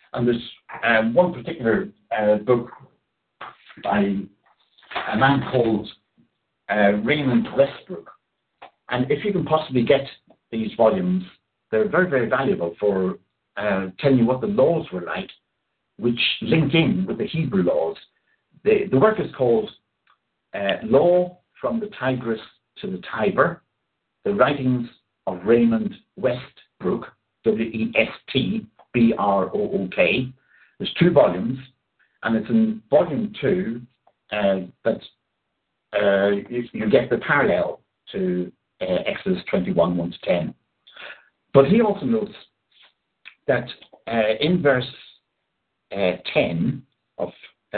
And there's one particular book by a man called Raymond Westbrook. And if you can possibly get these volumes, they're very, very valuable for telling you what the laws were like, which link in with the Hebrew laws. The work is called Law from the Tigris to the Tiber, The Writings of Raymond Westbrook, Westbrook. There's 2 volumes, and it's in volume 2 that you get the parallel to Exodus 21, 1-10. But he also notes that in verse 10 of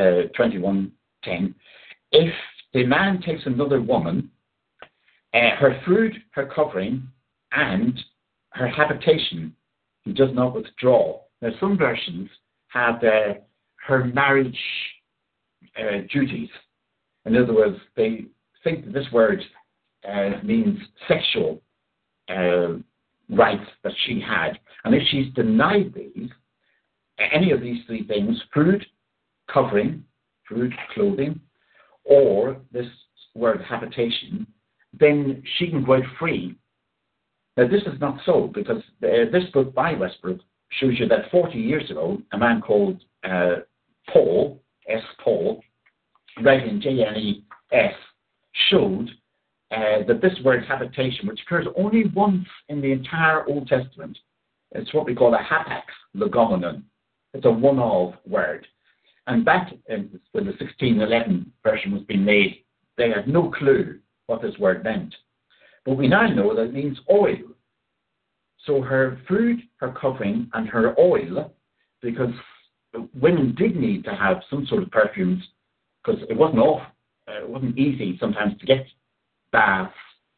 21:10, if the man takes another woman, her food, her covering, and her habitation, he does not withdraw. Now, some versions have her marriage duties. In other words, they think that this word means sexual rights that she had. And if she's denied these, any of these 3 things, food, covering, food, clothing, or this word habitation, then she can go out free. Now, this is not so, because this book by Westbrook shows you that 40 years ago, a man called Paul, S. Paul, writing JNES, showed that this word habitation, which occurs only once in the entire Old Testament, it's what we call a hapax legomenon. It's a one-of word. And back when the 1611 version was being made, they had no clue what this word meant. But we now know that it means oil. So her food, her covering, and her oil, because women did need to have some sort of perfumes, because it wasn't easy sometimes to get baths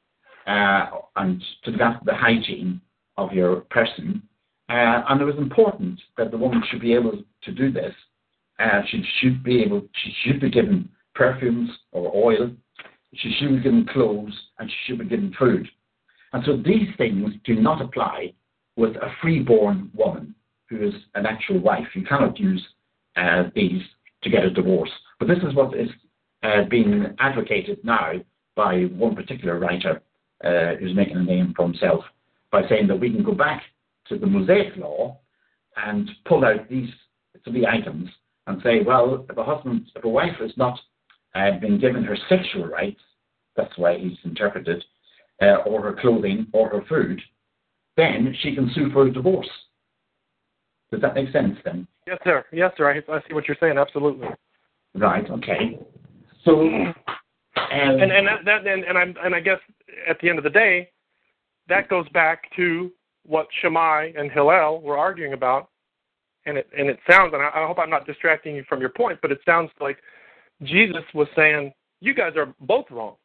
and to look after the hygiene of your person. And it was important that the woman should be able to do this. She should be given perfumes or oil. She should be given clothes, and she should be given food. And so these things do not apply with a freeborn woman who is an actual wife. You cannot use these to get a divorce. But this is what is being advocated now by one particular writer who's making a name for himself by saying that we can go back to the Mosaic law and pull out these 3 items and say, well, if a wife has not been given her sexual rights, that's why he's interpreted, or her clothing or her food, then she can sue for a divorce. Does that make sense then? Yes, sir. Yes, sir. I see what you're saying. Absolutely. Right. Okay. So, and I guess at the end of the day, that goes back to what Shammai and Hillel were arguing about, and it sounds, and I hope I'm not distracting you from your point, but it sounds like Jesus was saying, you guys are both wrong.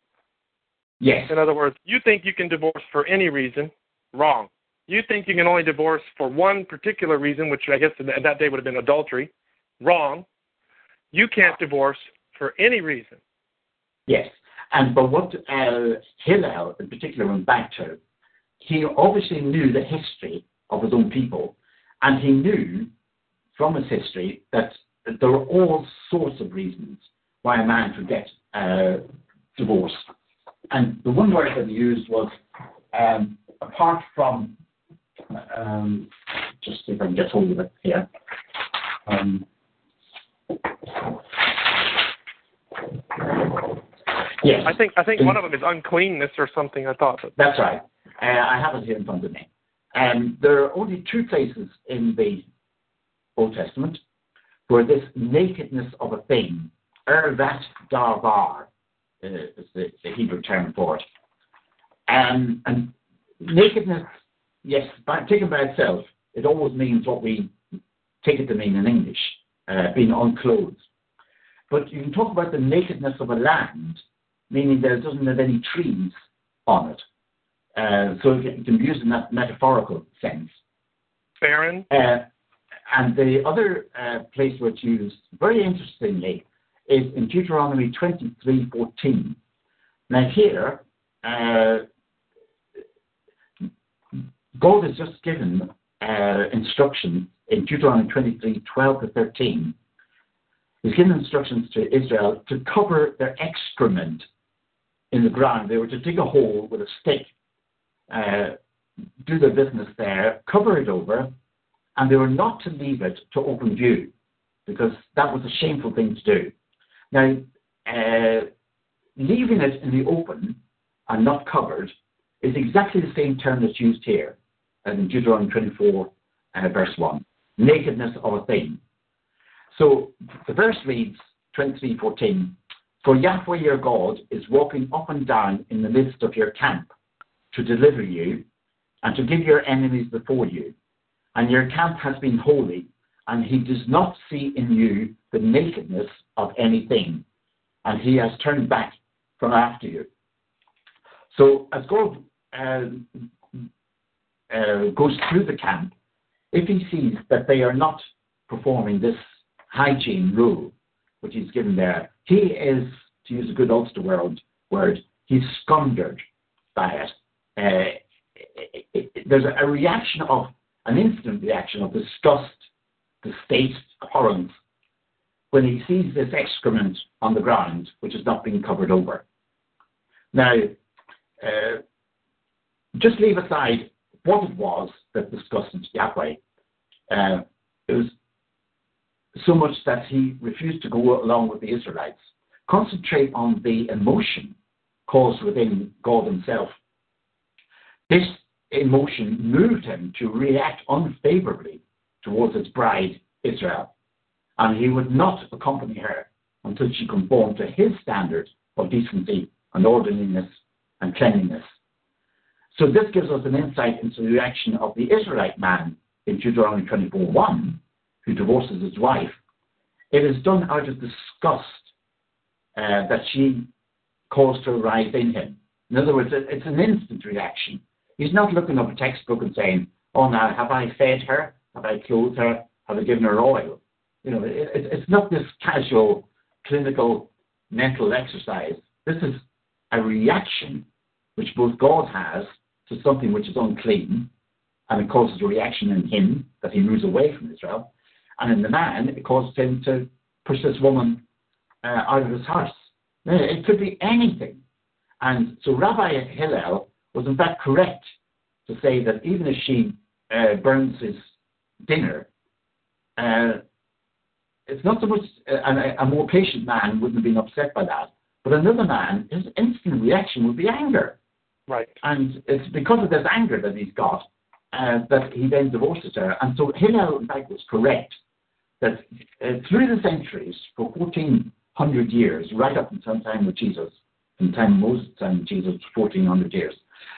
Yes. In other words, you think you can divorce for any reason, wrong. You think you can only divorce for one particular reason, which I guess at that day would have been adultery, wrong. You can't divorce for any reason. Yes. But what Hillel in particular went back to, he obviously knew the history of his own people, and he knew from his history that there were all sorts of reasons why a man could get divorced. And the one word that he used was, apart from, just see if I can get hold of it here. Yes. I think one of them is uncleanness or something, I thought. That's right. I have it here in front of me. There are only 2 places in the Old Testament where this nakedness of a thing, ervat davar, is the Hebrew term for it. And nakedness, yes, taken by itself, it always means what we take it to mean in English, being unclothed. But you can talk about the nakedness of a land, meaning that it doesn't have any trees on it. So it can be used in that metaphorical sense. Barren. And the other place where it's used, very interestingly, is in Deuteronomy 23:14. Now here, God has just given instruction in Deuteronomy 23, 12 to 13, he's given instructions to Israel to cover their excrement in the ground. They were to dig a hole with a stick, do their business there, cover it over, and they were not to leave it to open view, because that was a shameful thing to do. Now, leaving it in the open and not covered is exactly the same term that's used here as in Deuteronomy 24, verse 1, nakedness of a thing. So the verse reads, 23:14, for Yahweh your God is walking up and down in the midst of your camp to deliver you and to give your enemies before you. And your camp has been holy, and he does not see in you the nakedness of anything, and he has turned back from after you. So as God goes through the camp, if he sees that they are not performing this hygiene rule, which he's given there, he is, to use a good Ulster word, he's skundered by it. There's a reaction of, an instant reaction of disgust, distaste, abhorrence, when he sees this excrement on the ground, which is not being covered over. Now, just leave aside what it was that disgusted Yahweh. It was so much that he refused to go along with the Israelites. Concentrate on the emotion caused within God himself. This emotion moved him to react unfavorably towards his bride, Israel, and he would not accompany her until she conformed to his standard of decency and orderliness and cleanliness. So this gives us an insight into the reaction of the Israelite man in Deuteronomy 24:1, who divorces his wife. It is done out of disgust that she caused to arise in him. In other words, it's an instant reaction. He's not looking up a textbook and saying, oh, now, have I fed her? Have I clothed her? Have I given her oil? You know, it's not this casual, clinical, mental exercise. This is a reaction which both God has to something which is unclean, and it causes a reaction in him that he moves away from Israel, and in the man, it causes him to push this woman out of his house. It could be anything. And so Rabbi Hillel was in fact correct to say that even if she burns his dinner, it's not so much, a more patient man wouldn't have been upset by that, but another man, his instant reaction would be anger. Right. And it's because of this anger that he's got that he then divorces her. And so Hillel, in fact, was correct that through the centuries, for 1,400 years, right up until the time of Jesus, from the time of Moses and Jesus, 1,400 years,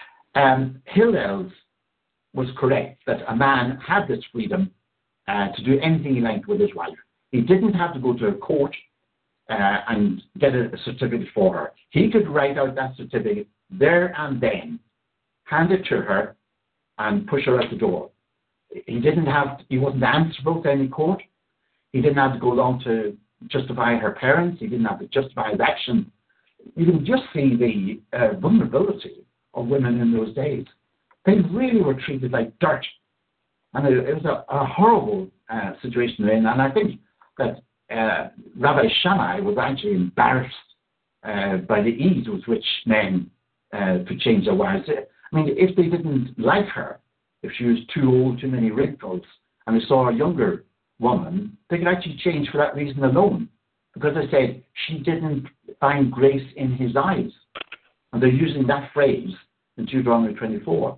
Hillel was correct that a man had this freedom to do anything he liked with his wife. He didn't have to go to a court and get a certificate for her. He could write out that certificate there and then, hand it to her, and push her out the door. He wasn't answerable to any court. He didn't have to go along to justify her parents. He didn't have to justify his action. You can just see the vulnerability of women in those days. They really were treated like dirt. And it was a horrible situation they're in. And I think that Rabbi Shammai was actually embarrassed by the ease with which men could change their wives. I mean, if they didn't like her, if she was too old, too many wrinkles, and they saw a younger woman, they could actually change for that reason alone. Because they said, she didn't find grace in his eyes. And they're using that phrase in Deuteronomy 24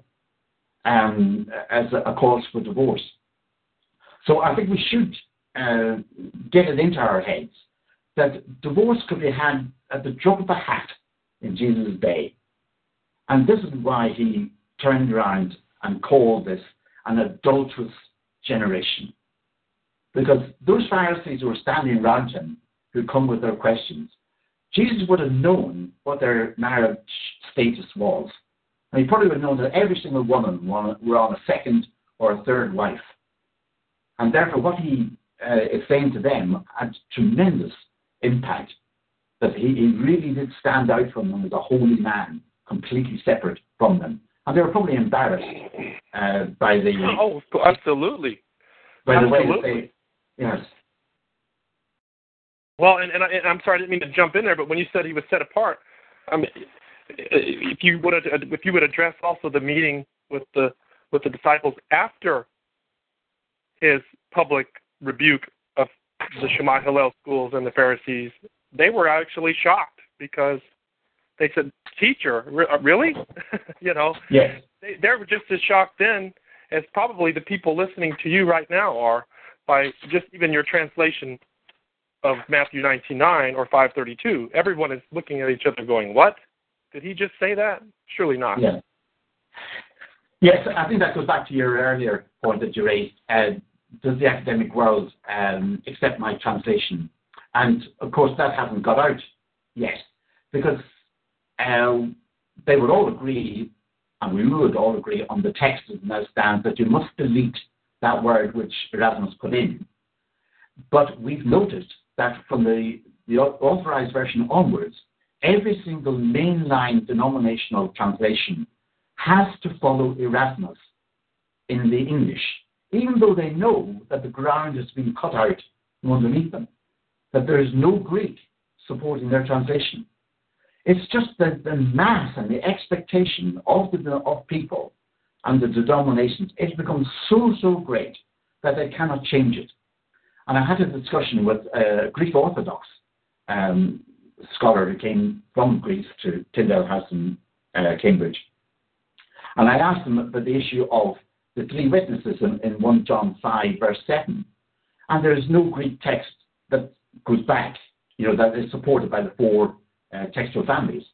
as a cause for divorce. So I think we should get it into our heads that divorce could be had at the drop of a hat in Jesus' day. And this is why he turned around and called this an adulterous generation. Because those Pharisees who were standing around him, who come with their questions, Jesus would have known what their marriage status was. And he probably would have known that every single one of them were on a second or a third wife. And therefore what he is saying to them had tremendous impact, that he really did stand out from them as a holy man, completely separate from them. And they were probably embarrassed by the... Oh, absolutely. by the way Absolutely. to say, yes. Well, and I'm sorry, I didn't mean to jump in there, but when you said he was set apart, I mean, if you would address also the meeting with the disciples after his public rebuke of the Shema Hillel schools and the Pharisees, they were actually shocked because they said, "Teacher, really?" Yes. They were just as shocked then as probably the people listening to you right now are by just even your translation of Matthew 19:9 or 5:32. Everyone is looking at each other going, "What? Did he just say that? Surely not." Yeah. Yes, I think that goes back to your earlier point that you raised. Does the academic world accept my translation? And, of course, that hasn't got out yet because they would all agree, and we would all agree on the text as it now stands, that you must delete that word which Erasmus put in. But we've noticed that from the authorized version onwards, every single mainline denominational translation has to follow Erasmus in the English, even though they know that the ground has been cut out from underneath them, that there is no Greek supporting their translation. It's just the mass and the expectation of people and the denominations. It's become so great that they cannot change it. And I had a discussion with a Greek Orthodox scholar who came from Greece to Tyndale House in Cambridge. And I asked him about the issue of the three witnesses in 1 John 5, verse 7. And there is no Greek text that goes back, that is supported by the four textual families.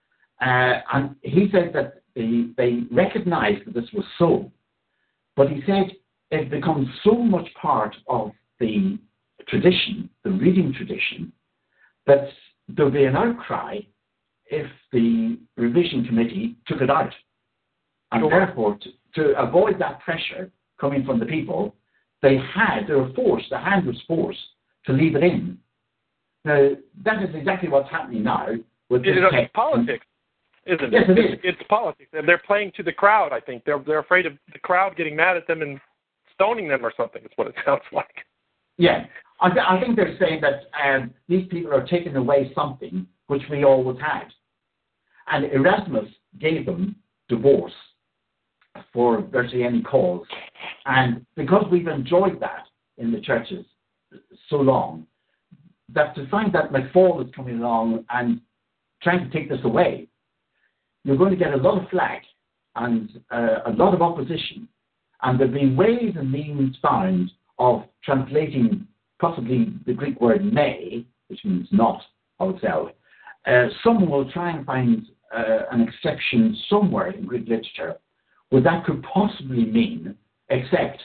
And he said that they recognized that this was so. But he said it becomes so much part of the tradition, the reading tradition, that there would be an outcry if the revision committee took it out. And therefore, to avoid that pressure coming from the people, the hand was forced to leave it in. Now, that is exactly what's happening now with this text. It's politics, isn't it? Yes, it is. It's politics. And they're playing to the crowd, I think. They're afraid of the crowd getting mad at them and stoning them or something. That's what it sounds like. Yeah. I think they're saying that these people are taking away something which we always had. And Erasmus gave them divorce for virtually any cause. And because we've enjoyed that in the churches so long, that to find that McFall is coming along and trying to take this away, you're going to get a lot of flack and a lot of opposition. And there'll be ways and means found of translating possibly the Greek word may, which means not, outside. Someone will try and find an exception somewhere in Greek literature where that could possibly mean except.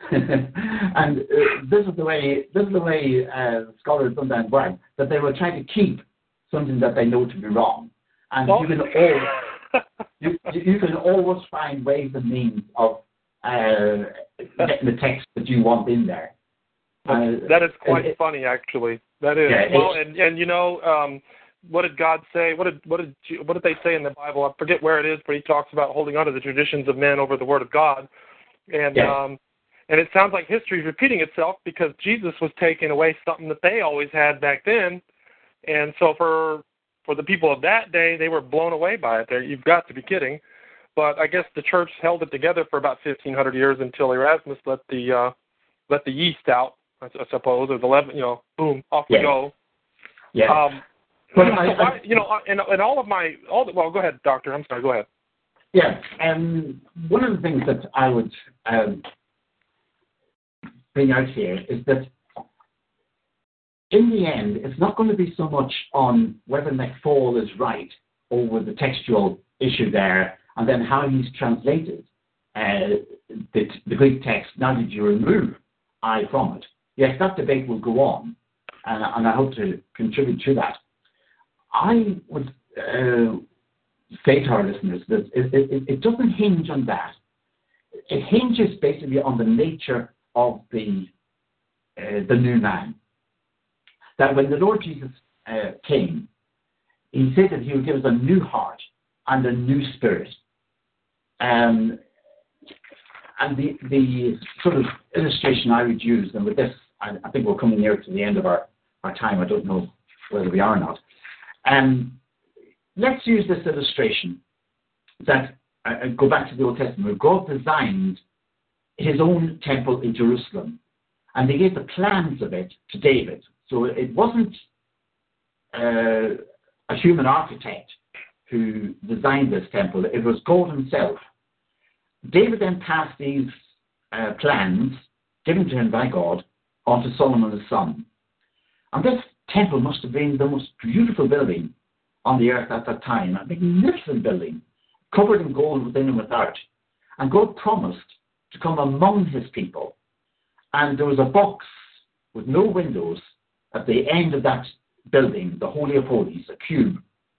And this is the way scholars sometimes work, that they will try to keep something that they know to be wrong. And you can always find ways and means of getting the text that you want in there. That is quite funny, actually. That is. Yeah, well, and what did God say? What did they say in the Bible? I forget where it is, but he talks about holding on to the traditions of men over the Word of God. And and it sounds like history is repeating itself because Jesus was taking away something that they always had back then. And so for the people of that day, they were blown away by it. You've got to be kidding. But I guess the church held it together for about 1,500 years until Erasmus let the yeast out, I suppose, or the leaven. Boom, off we go. Yeah. But and all the well, go ahead, Doctor. I'm sorry. Go ahead. Yeah. One of the things that I would bring out here is that in the end, it's not going to be so much on whether McFall is right over the textual issue there, and then how he's translated the Greek text. Now that you remove I from it, yes, that debate will go on, and I hope to contribute to that. I would say to our listeners that it doesn't hinge on that. It hinges basically on the nature of the new man. That when the Lord Jesus came, he said that he would give us a new heart and a new spirit. And And the sort of illustration I would use, and with this, I think we're coming near to the end of our time. I don't know whether we are or not. Let's use this illustration that, go back to the Old Testament, where God designed his own temple in Jerusalem, and he gave the plans of it to David. So it wasn't a human architect who designed this temple. It was God himself. David then passed these plans, given to him by God, on to Solomon his son. And this temple must have been the most beautiful building on the earth at that time, a magnificent building, covered in gold within and without. And God promised to come among his people. And there was a box with no windows at the end of that building, the Holy of Holies, a cube.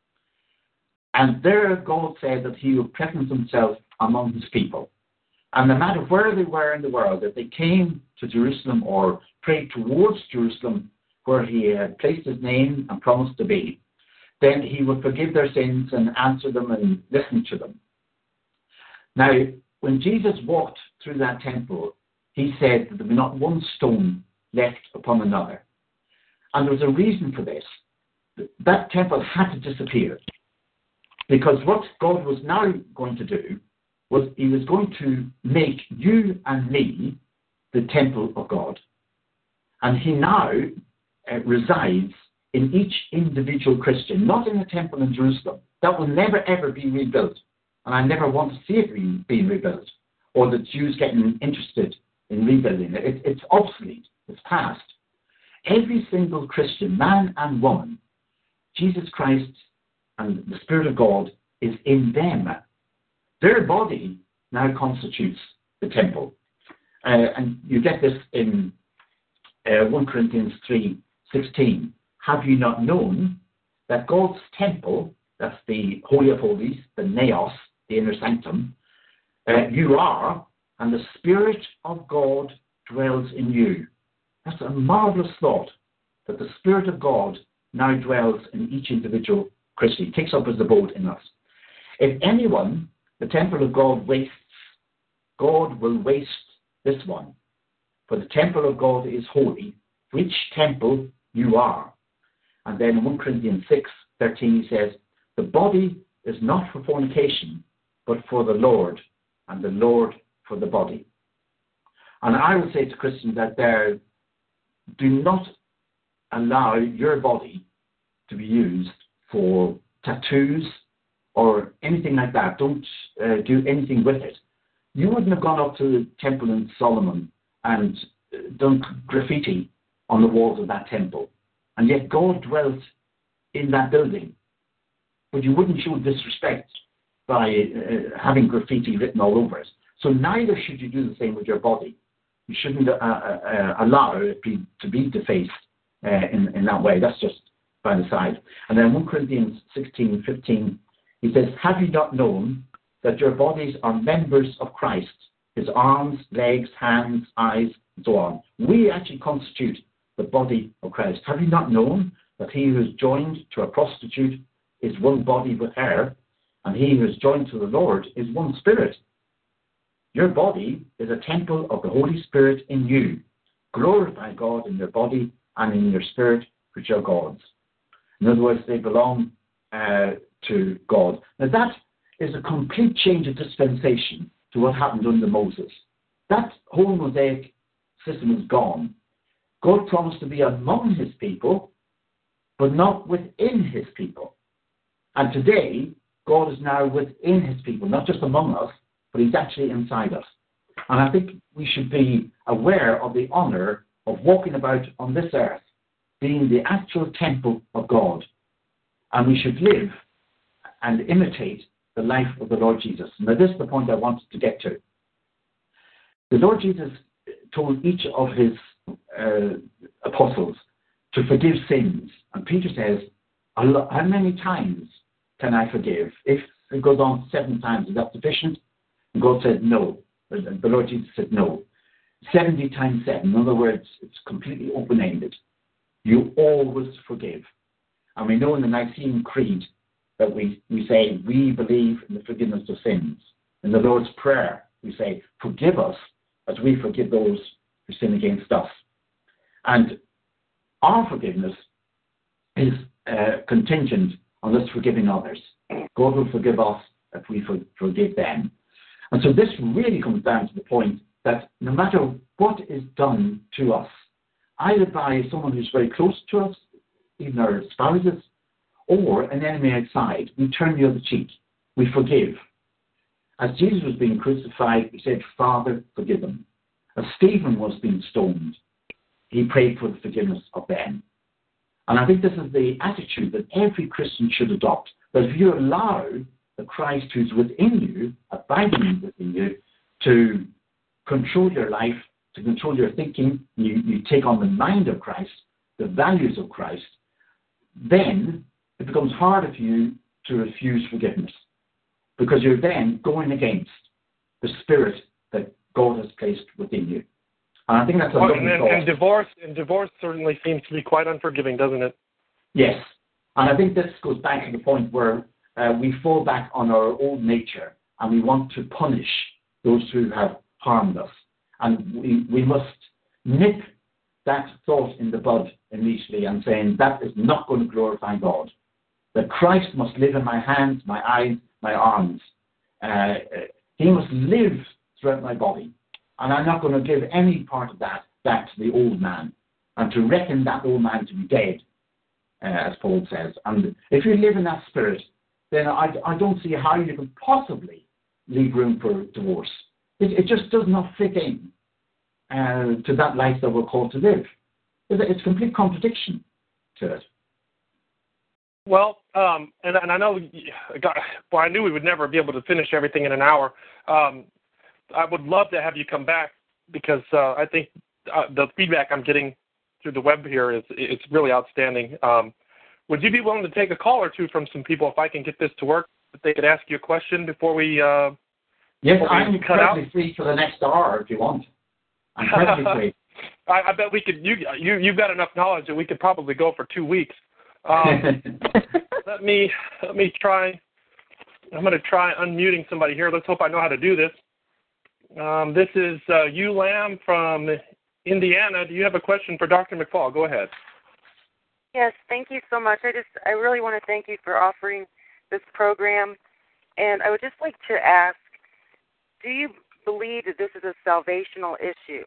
And there God said that he would presence himself among his people. And no matter where they were in the world, if they came to Jerusalem or prayed towards Jerusalem, where he had placed his name and promised to be, then he would forgive their sins and answer them and listen to them. Now, when Jesus walked through that temple, he said that there was not one stone left upon another. And there was a reason for this. That temple had to disappear. Because what God was now going to do was he was going to make you and me the temple of God. And he now resides in each individual Christian, not in the temple in Jerusalem. That will never, ever be rebuilt. And I never want to see it being rebuilt, or the Jews getting interested in rebuilding it. It's obsolete. It's past. Every single Christian, man and woman, Jesus Christ and the Spirit of God is in them. Their body now constitutes the temple. And you get this in 1 Corinthians 3:16. Have you not known that God's temple, that's the Holy of Holies, the Naos, the inner sanctum, you are, and the Spirit of God dwells in you. That's a marvelous thought, that the Spirit of God now dwells in each individual Christian. He takes up his abode in us. If anyone, the temple of God, wastes, God will waste this one. For the temple of God is holy, which temple you are. And then in 1 Corinthians 6:13 he says, the body is not for fornication, but for the Lord, and the Lord for the body. And I would say to Christians that do not allow your body to be used for tattoos or anything like that. Don't do anything with it. You wouldn't have gone up to the temple in Solomon and done graffiti on the walls of that temple. And yet God dwelt in that building. But you wouldn't show disrespect by having graffiti written all over it. So neither should you do the same with your body. You shouldn't allow it to be defaced in that way. That's just by the side. And then 1 Corinthians 16:15, he says, have you not known that your bodies are members of Christ, his arms, legs, hands, eyes, and so on? We actually constitute the body of Christ. Have you not known that he who is joined to a prostitute is one body with her, and he who is joined to the Lord is one spirit? Your body is a temple of the Holy Spirit in you. Glorify God in your body and in your spirit, which are God's. In other words, they belong to God. Now that is a complete change of dispensation to what happened under Moses. That whole Mosaic system is gone. God promised to be among his people, but not within his people. And today, God is now within his people, not just among us, but he's actually inside us. And I think we should be aware of the honor of walking about on this earth, being the actual temple of God. And we should live and imitate the life of the Lord Jesus. Now, this is the point I wanted to get to. The Lord Jesus told each of his apostles to forgive sins. And Peter says, how many times can I forgive? If it goes on 7 times, is that sufficient? And God said no. The Lord Jesus said no. 70 times 7. In other words, it's completely open-ended. You always forgive. And we know in the Nicene Creed that we say we believe in the forgiveness of sins. In the Lord's Prayer, we say, forgive us as we forgive those who sin against us. And our forgiveness is contingent on us forgiving others. God will forgive us if we forgive them. And so this really comes down to the point that no matter what is done to us, either by someone who's very close to us, even our spouses, or an enemy outside, we turn the other cheek. We forgive. As Jesus was being crucified, he said, Father, forgive them. As Stephen was being stoned, he prayed for the forgiveness of them. And I think this is the attitude that every Christian should adopt, that if you allow the Christ who's within you, abiding within you, to control your life, to control your thinking, you take on the mind of Christ, the values of Christ, then it becomes harder for you to refuse forgiveness, because you're then going against the spirit that God has placed within you. And I think that's a lovely thought. And divorce certainly seems to be quite unforgiving, doesn't it? Yes. And I think this goes back to the point where we fall back on our old nature and we want to punish those who have harmed us. And we must nip that thought in the bud immediately and saying that is not going to glorify God. That Christ must live in my hands, my eyes, my arms. He must live throughout my body. And I'm not going to give any part of that back to the old man. And to reckon that old man to be dead, as Paul says. And if you live in that spirit, then I don't see how you can possibly leave room for divorce. It just does not fit in to that life that we're called to live. It's complete contradiction to it. Well, and I know, I knew we would never be able to finish everything in an hour. I would love to have you come back because I think the feedback I'm getting through the web here it's really outstanding. Would you be willing to take a call or two from some people if I can get this to work? If they could ask you a question before we yes, I'm perfectly free for the next hour if you want. I'm perfectly free. I bet we could. You've got enough knowledge that we could probably go for 2 weeks. Let me try. I'm going to try unmuting somebody here. Let's hope I know how to do this. This is Hugh Lamb from Indiana. Do you have a question for Dr. McFall? Go ahead. Yes, thank you so much. I really want to thank you for offering this program. And I would just like to ask, do you believe that this is a salvational issue?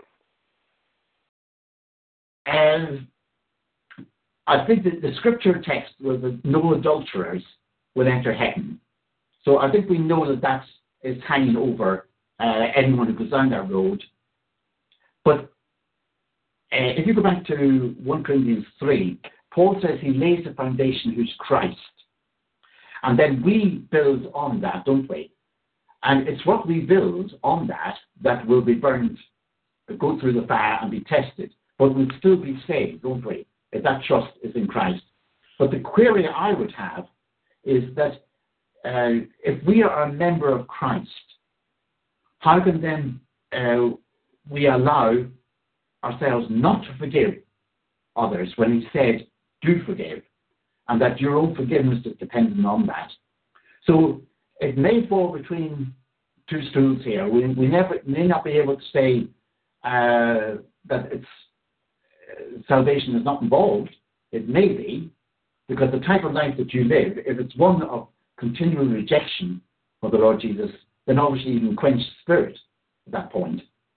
And I think that the scripture text was that no adulterers will enter heaven. So I think we know that is hanging over anyone who goes down that road. But if you go back to 1 Corinthians 3, Paul says he lays the foundation who's Christ. And then we build on that, don't we? And it's what we build on that will be burned, go through the fire and be tested. But we'll still be saved, don't we? If that trust is in Christ. But the query I would have is that if we are a member of Christ, how can then we allow ourselves not to forgive others when he said, do forgive, and that your own forgiveness is dependent on that? So it may fall between two stools here. We may not be able to say that it's salvation is not involved. It may be, because the type of life that you live, if it's one of continual rejection of the Lord Jesus, then obviously you can quench the spirit at that point.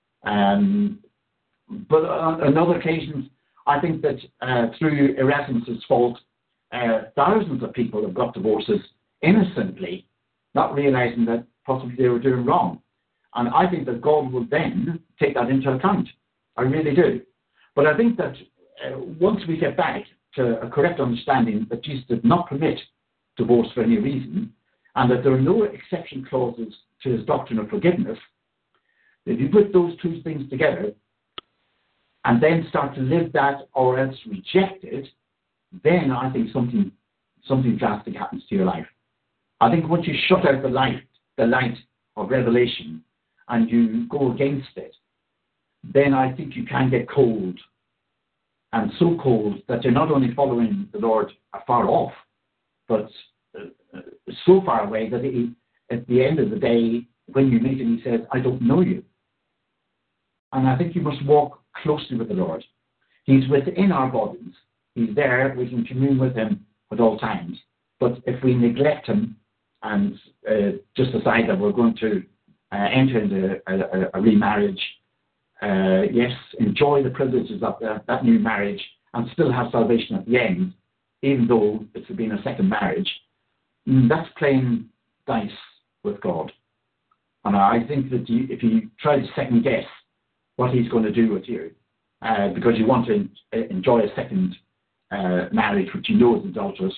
But on other occasions, I think that through Erasmus's fault, thousands of people have got divorces innocently, not realizing that possibly they were doing wrong. And I think that God will then take that into account. I really do. But I think that once we get back to a correct understanding that Jesus did not permit divorce for any reason, and that there are no exception clauses to his doctrine of forgiveness, if you put those two things together and then start to live that or else reject it, then I think something drastic happens to your life. I think once you shut out the light of revelation and you go against it, then I think you can get cold, and so cold that you're not only following the Lord afar off, but so far away that at the end of the day, when you meet him, he says, I don't know you. And I think you must walk closely with the Lord. He's within our bodies. He's there. We can commune with him at all times. But if we neglect him and just decide that we're going to enter into a remarriage, yes, enjoy the privileges of that new marriage and still have salvation at the end, even though it's been a second marriage, that's playing dice with God. And I think that if you try to second guess what he's going to do with you, because you want to enjoy a second marriage which you know is adulterous,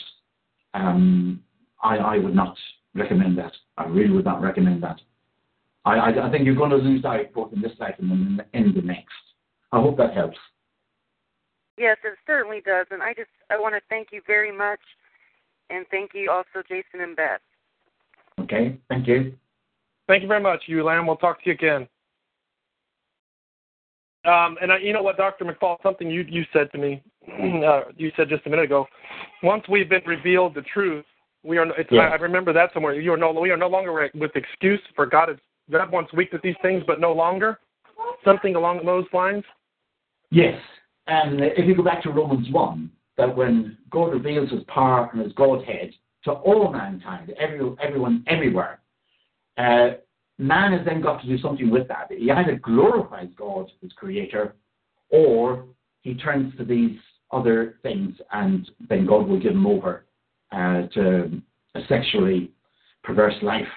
I would not recommend that. I really would not recommend that. I think you're going to lose out both in this life and in the next. I hope that helps. Yes, it certainly does. And I want to thank you very much. And thank you also, Jason and Beth. Okay, thank you. Thank you very much, Ewe Lamb. We'll talk to you again. You know what, Dr. McFall, something you said to me, you said just a minute ago, once we've been revealed the truth, we are. I remember that somewhere. We are no longer with excuse for God wants weak with these things, but no longer. Something along those lines. Yes, and if you go back to Romans 1, that when God reveals his power and his Godhead to all mankind, everyone, everywhere, man has then got to do something with that. He either glorifies God, his creator, or he turns to these other things, and then God will give him over to a sexually perverse life.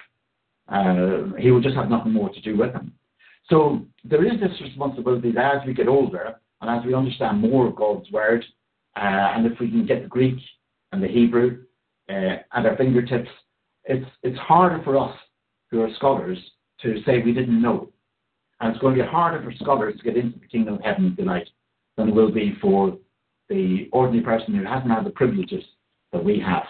He will just have nothing more to do with him. So there is this responsibility that as we get older and as we understand more of God's word, and if we can get the Greek and the Hebrew at our fingertips, it's harder for us who are scholars to say we didn't know. And it's going to be harder for scholars to get into the kingdom of heaven, if you like, than it will be for the ordinary person who hasn't had the privileges that we have.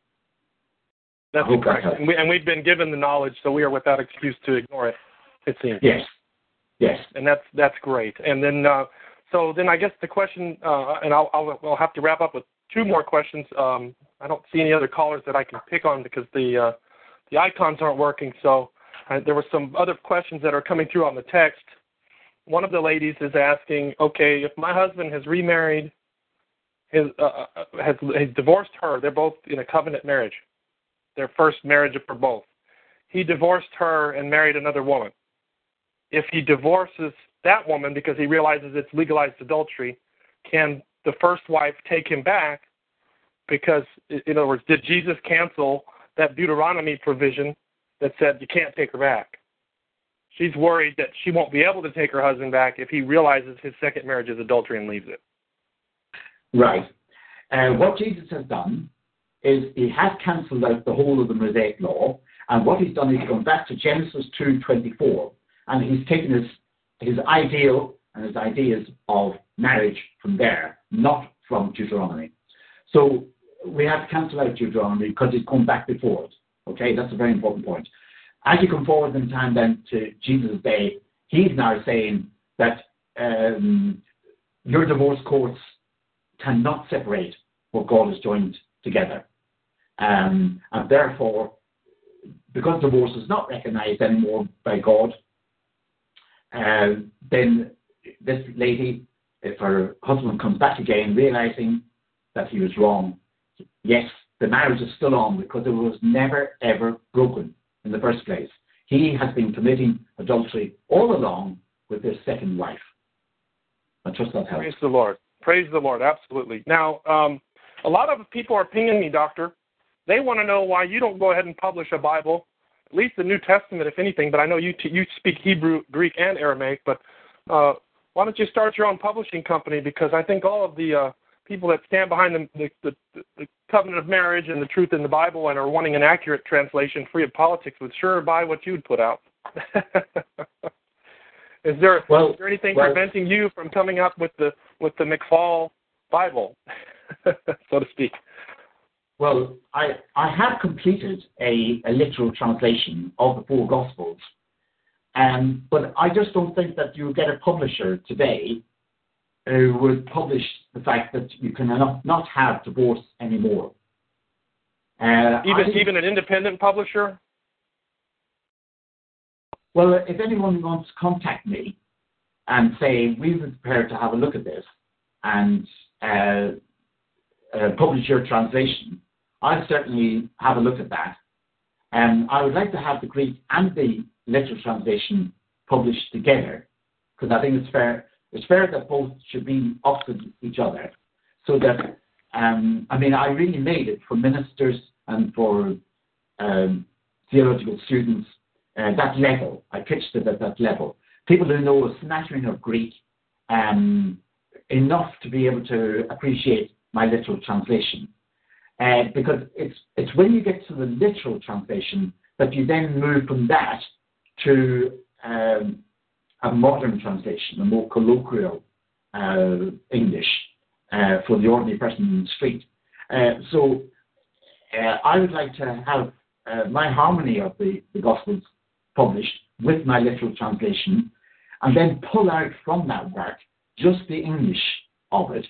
That's correct. And we've been given the knowledge, so we are without excuse to ignore it, it seems. Yes. Yes. And that's great. And then, so then I guess the question, and I'll have to wrap up with two more questions. I don't see any other callers that I can pick on because the icons aren't working. So there were some other questions that are coming through on the text. One of the ladies is asking, okay, if my husband has remarried, has divorced her, they're both in a covenant marriage, their first marriage for both. He divorced her and married another woman. If he divorces that woman because he realizes it's legalized adultery, can the first wife take him back? Because, in other words, did Jesus cancel that Deuteronomy provision that said you can't take her back? She's worried that she won't be able to take her husband back if he realizes his second marriage is adultery and leaves it. Right. What Jesus has done is he has cancelled out the whole of the Mosaic law, and what he's done is gone back to Genesis 2:24, and he's taken his ideal and his ideas of marriage from there, not from Deuteronomy. So we have to cancel out Deuteronomy because it's come back before it. Okay, that's a very important point. As you come forward in time then to Jesus' day, he's now saying that your divorce courts cannot separate what God has joined together. And therefore, because divorce is not recognized anymore by God, then this lady, if her husband comes back again, realizing that he was wrong, yes, the marriage is still on because it was never, ever broken in the first place. He has been committing adultery all along with his second wife. I trust that helps. Praise the Lord. Praise the Lord, absolutely. Now, a lot of people are pinging me, Doctor. They want to know why you don't go ahead and publish a Bible, at least the New Testament, if anything, but I know you speak Hebrew, Greek, and Aramaic, but why don't you start your own publishing company? Because I think all of the people that stand behind the covenant of marriage and the truth in the Bible and are wanting an accurate translation free of politics would sure buy what you'd put out. Is there anything preventing you from coming up with the McFall Bible, so to speak? Well, I have completed a literal translation of the four Gospels, but I just don't think that you get a publisher today who would publish the fact that you can not have divorce anymore. Even an independent publisher? Well, if anyone wants to contact me and say, we were prepared to have a look at this and publish your translation, I'll certainly have a look at that. I would like to have the Greek and the literal translation published together, because I think it's fair. It's fair that both should be opposite each other, so that I really made it for ministers and for theological students that level. I pitched it at that level. People who know a smattering of Greek enough to be able to appreciate my literal translation. Because it's when you get to the literal translation that you then move from that to a modern translation, a more colloquial English for the ordinary person in the street. So I would like to have my harmony of the Gospels published with my literal translation, and then pull out from that work just the English of it,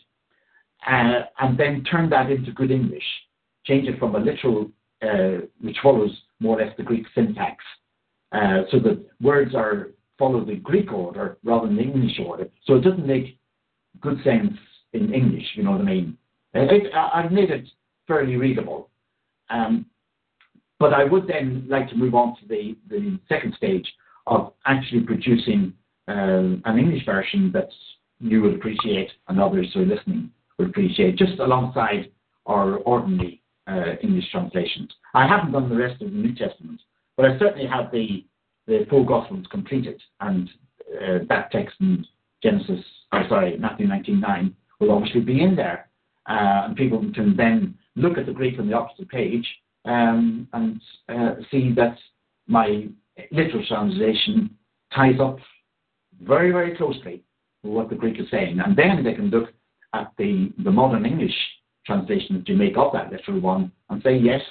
and then turn that into good English, change it from a literal, which follows more or less the Greek syntax, so that words follow the Greek order rather than the English order. So it doesn't make good sense in English, you know what I mean? I've made it fairly readable. But I would then like to move on to the second stage of actually producing an English version that you would appreciate and others who are listening would appreciate, just alongside our ordinary English translations. I haven't done the rest of the New Testament, but I certainly have the four Gospels completed, and that text in Matthew 19:9 will obviously be in there, and people can then look at the Greek on the opposite page and see that my literal translation ties up very, very closely with what the Greek is saying, and then they can look at the modern English translation that you make of that literal one and say, yes,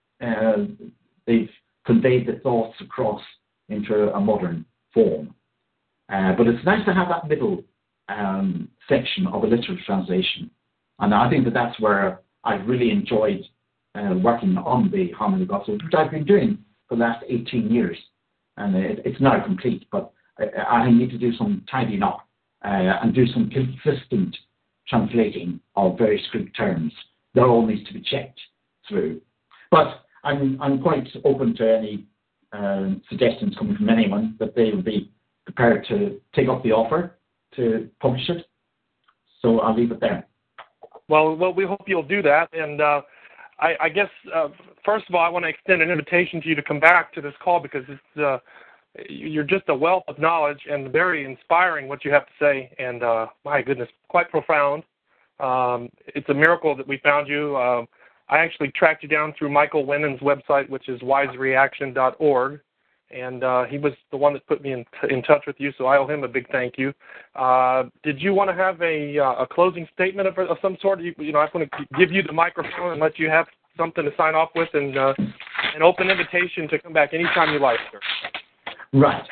they've conveyed the thoughts across into a modern form. But it's nice to have that middle section of a literal translation. And I think that's where I've really enjoyed working on the Harmony of the Gospels, which I've been doing for the last 18 years. And it's now complete, but I need to do some tidying up and do some consistent translating of various Greek terms. That all needs to be checked through. But I'm quite open to any suggestions coming from anyone that they would be prepared to take up the offer to publish it. So I'll leave it there. Well, we hope you'll do that. And I guess, first of all, I want to extend an invitation to you to come back to this call, because you're just a wealth of knowledge and very inspiring what you have to say. And my goodness, quite profound. It's a miracle that we found you. I actually tracked you down through Michael Winnen's website, which is wisereaction.org. And he was the one that put me in touch with you, so I owe him a big thank you. Did you want to have a closing statement of some sort? I want to give you the microphone and let you have something to sign off with, and an open invitation to come back anytime you like, sir. Right.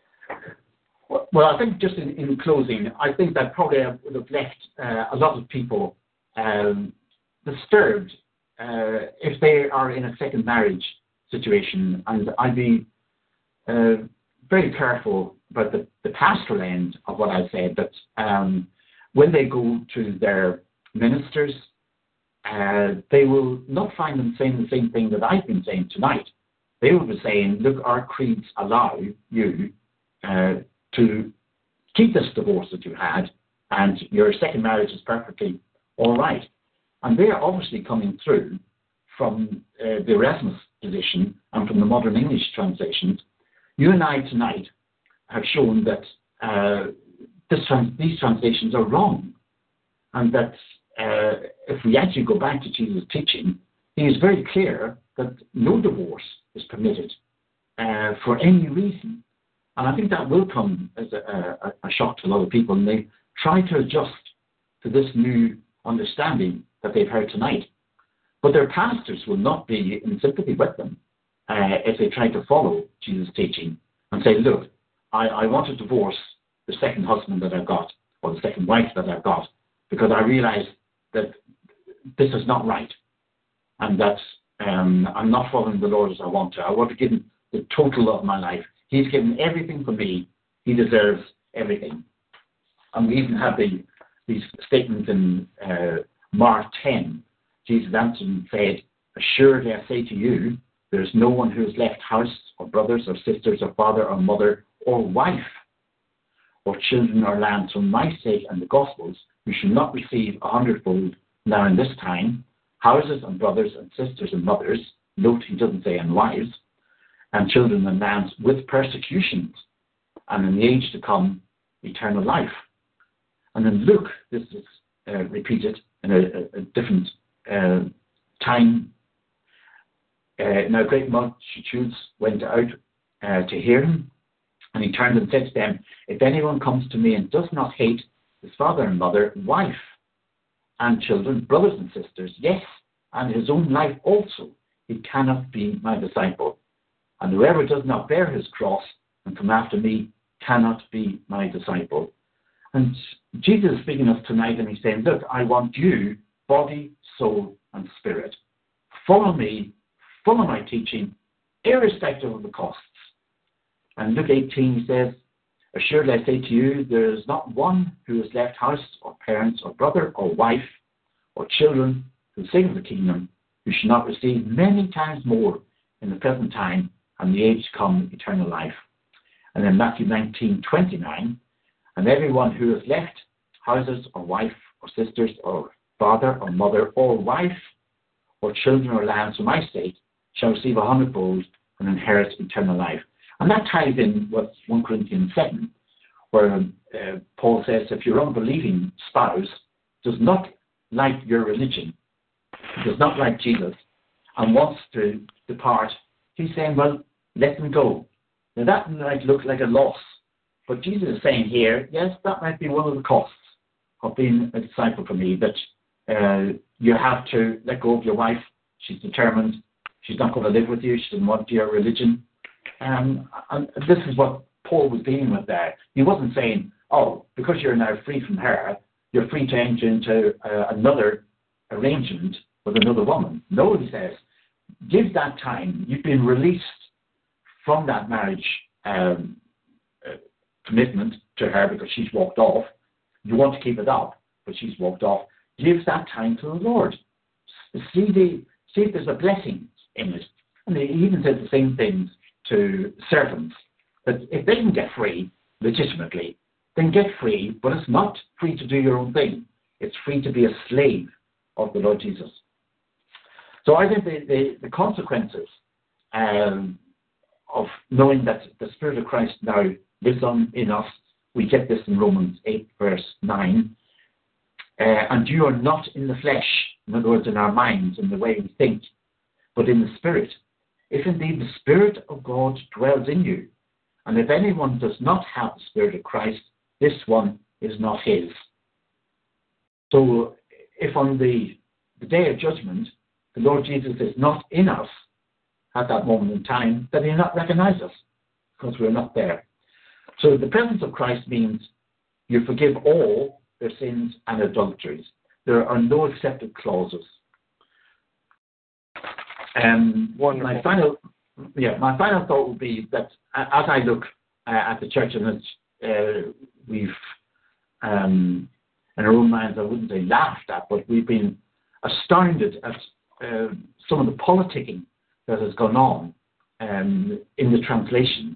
Well, I think just in closing, I think that probably I would have left a lot of people disturbed if they are in a second marriage situation, and I'd be very careful about the pastoral end of what I said, that when they go to their ministers, they will not find them saying the same thing that I've been saying tonight. They will be saying, look, our creeds allow you to keep this divorce that you had, and your second marriage is perfectly all right. And they are obviously coming through from the Erasmus position and from the modern English translations. You and I tonight have shown that these translations are wrong, and that if we actually go back to Jesus' teaching, he is very clear that no divorce is permitted for any reason. And I think that will come as a shock to a lot of people, and they try to adjust to this new understanding that they've heard tonight. But their pastors will not be in sympathy with them if they try to follow Jesus' teaching and say, look, I want to divorce the second husband that I've got, or the second wife that I've got, because I realize that this is not right, and that I'm not following the Lord as I want to. I want to give him the total of my life. He's given everything for me. He deserves everything. And we even have these statements in Mark 10. Jesus answered and said, assuredly I say to you, there is no one who has left house or brothers or sisters or father or mother or wife or children or lands for my sake and the gospel's, who shall not receive 100-fold now in this time, houses and brothers and sisters and mothers, note he doesn't say and wives, and children and lands with persecutions, and in the age to come, eternal life. And in Luke, this is repeated in a different time. Now great multitudes went out to hear him, and he turned and said to them, if anyone comes to me and does not hate his father and mother, wife and children, brothers and sisters, yes, and his own life also, he cannot be my disciple. And whoever does not bear his cross and come after me cannot be my disciple. And Jesus is speaking to us tonight, and he's saying, look, I want you, body, soul, and spirit. Follow me, follow my teaching, irrespective of the costs. And Luke 18 he says, assuredly I say to you, there is not one who has left house or parents or brother or wife or children for the sake of the kingdom, who shall not receive many times more in the present time and the age to come eternal life. And then Matthew 19:29, and everyone who has left houses or wife or sisters or father or mother or wife or children or lands for my sake shall receive 100-fold and inherit eternal life. And that ties in with 1 Corinthians 7, where Paul says if your unbelieving spouse does not like your religion, does not like Jesus, and wants to depart, he's saying, well, let them go. Now that might look like a loss, but Jesus is saying here, yes, that might be one of the costs of being a disciple for me, that you have to let go of your wife. She's determined. She's not going to live with you. She doesn't want your religion. And this is what Paul was dealing with there. He wasn't saying, oh, because you're now free from her, you're free to enter into another arrangement with another woman. No, he says, give that time. You've been released from that marriage commitment to her because she's walked off. You want to keep it up, but she's walked off. Give that time to the Lord. See if there's a blessing in it. And he even said the same things to servants, that if they can get free legitimately, then get free, but it's not free to do your own thing. It's free to be a slave of the Lord Jesus. So I think the consequences of knowing that the Spirit of Christ now lives on in us, we get this in Romans 8, verse 9, and you are not in the flesh, in other words, in our minds, in the way we think, but in the Spirit. If indeed the Spirit of God dwells in you, and if anyone does not have the Spirit of Christ, this one is not his. So if on the day of judgment, the Lord Jesus is not in us at that moment in time, then he'll not recognize us because we're not there. So the presence of Christ means you forgive all their sins and adulteries. There are no accepted clauses. My final thought would be that as I look at the church, and we've in our own minds, I wouldn't say laughed at, but we've been astounded at some of the politicking that has gone on in the translations.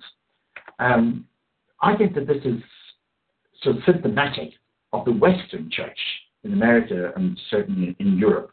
I think that this is so symptomatic of the Western church in America and certainly in Europe.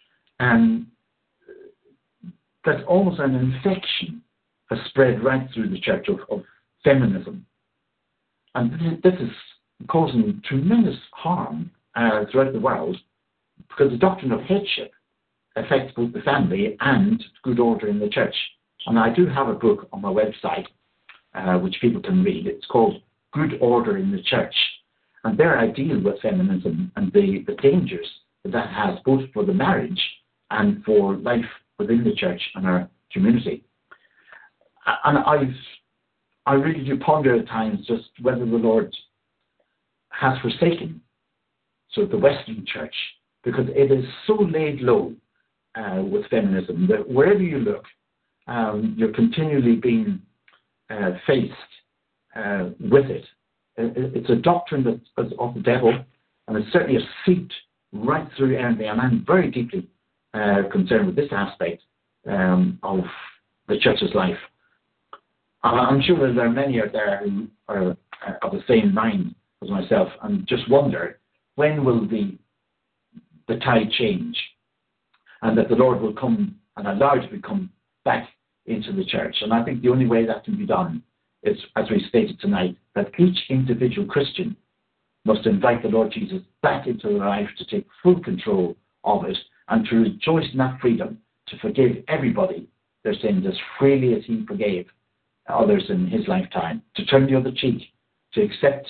That almost an infection has spread right through the church of feminism. And this is causing tremendous harm throughout the world because the doctrine of headship affects both the family and good order in the church. And I do have a book on my website which people can read. It's called Good Order in the Church. And there I deal with feminism and the dangers that has both for the marriage and for life within the church and our community. And I really do ponder at times just whether the Lord has forsaken the Western church, because it is so laid low with feminism that wherever you look, you're continually being faced with it. It's a doctrine that's of the devil, and it's certainly a seeped right through everything. And I'm very deeply concerned with this aspect of the church's life. I'm sure that there are many out there who are of the same mind as myself and just wonder, when will the tide change, and that the Lord will come and allow it to come back into the church. And I think the only way that can be done is, as we stated tonight, that each individual Christian must invite the Lord Jesus back into their life to take full control of it and to rejoice in that freedom to forgive everybody their sins as freely as he forgave others in his lifetime, to turn the other cheek, to accept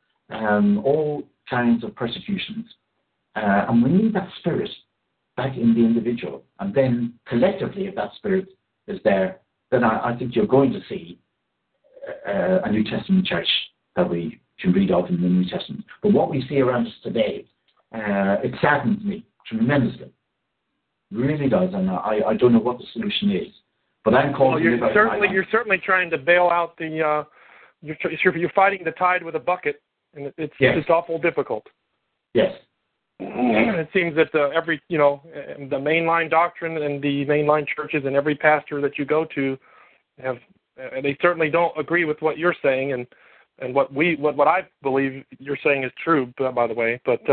all kinds of persecutions. And we need that spirit back in the individual. And then collectively, if that spirit is there, then I think you're going to see a New Testament church that we can read of in the New Testament. But what we see around us today, it saddens me tremendously. It really does. And I don't know what the solution is. But I'm calling you're certainly trying to bail out the. You're fighting the tide with a bucket, and it's awful difficult. Yes. It seems that every the mainline doctrine and the mainline churches and every pastor that you go to they certainly don't agree with what you're saying, and what I believe you're saying is true, by the way. But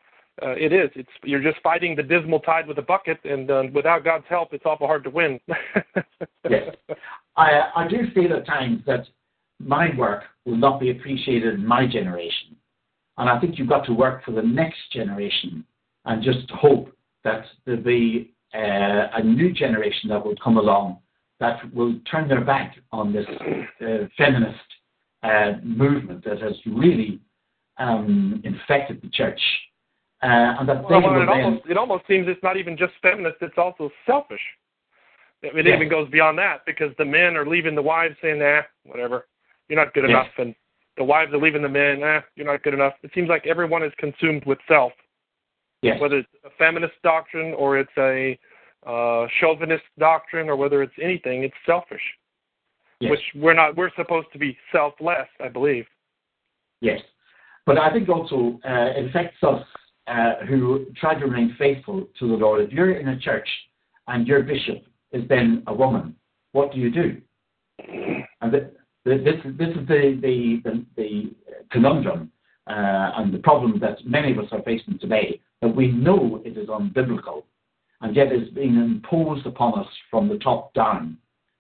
you're just fighting the dismal tide with a bucket, and without God's help, it's awful hard to win. Yes, I do feel at times that my work will not be appreciated in my generation. And I think you've got to work for the next generation and just hope that there'll be a new generation that will come along that will turn their back on this feminist movement that has really infected the church. And that it almost seems it's not even just feminist, it's also selfish. It even goes beyond that, because the men are leaving the wives saying, whatever, you're not good enough. And the wives are leaving the men, you're not good enough. It seems like everyone is consumed with self. Yes. Whether it's a feminist doctrine or it's a chauvinist doctrine or whether it's anything, it's selfish. Yes. Which we're supposed to be selfless, I believe. Yes. But I think also it affects us who try to remain faithful to the Lord. If you're in a church and your bishop is then a woman, what do you do? And this is the conundrum and the problem that many of us are facing today, that we know it is unbiblical, and yet it's being imposed upon us from the top down.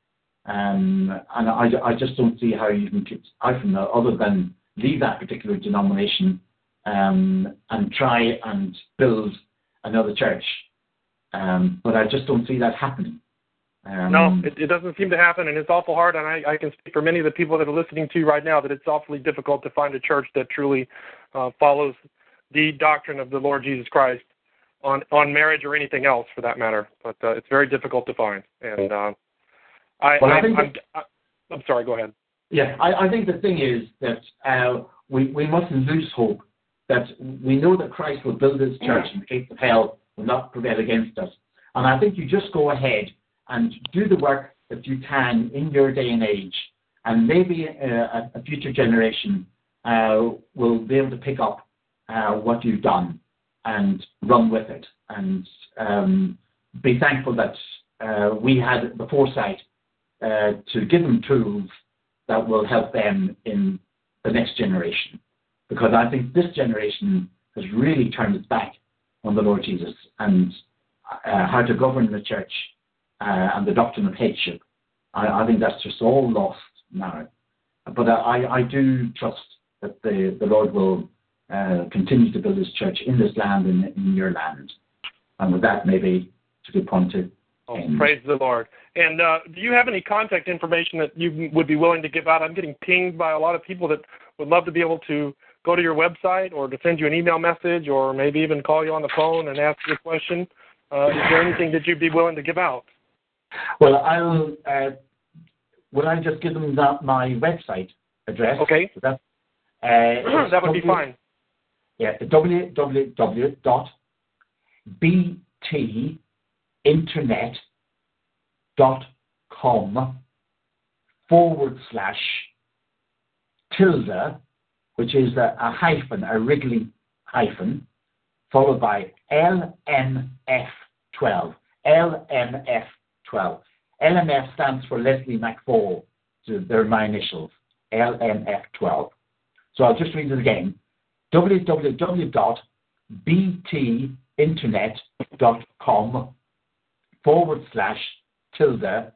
And I just don't see how you can get out from that other than leave that particular denomination and try and build another church. But I just don't see that happening. No, it doesn't seem to happen, and it's awful hard. And I can speak for many of the people that are listening to you right now that it's awfully difficult to find a church that truly follows the doctrine of the Lord Jesus Christ on marriage or anything else, for that matter. But it's very difficult to find. And I'm sorry. Go ahead. Yeah, I think the thing is that we mustn't lose hope. That we know that Christ will build his church, and the gates of hell will not prevail against us. And I think you just go ahead and do the work that you can in your day and age, and maybe a future generation will be able to pick up what you've done and run with it, and be thankful that we had the foresight to give them tools that will help them in the next generation. Because I think this generation has really turned its back on the Lord Jesus and how to govern the church and the doctrine of headship. I think that's just all lost now. But I do trust that the Lord will continue to build his church in this land and in your land. And with that, maybe it's a good point to end. Praise the Lord. And do you have any contact information that you would be willing to give out? I'm getting pinged by a lot of people that would love to be able to go to your website or to send you an email message or maybe even call you on the phone and ask you a question. Is there anything that you'd be willing to give out? Well, would I just give them my website address? Okay. That would be fine. Yeah, www.btinternet.com /tilde, which is a hyphen, a wriggly hyphen, followed by LMF12. LMF12. LMF stands for Leslie McFall. So they're my initials. LMF12. So I'll just read it again. www.btinternet.com /tilde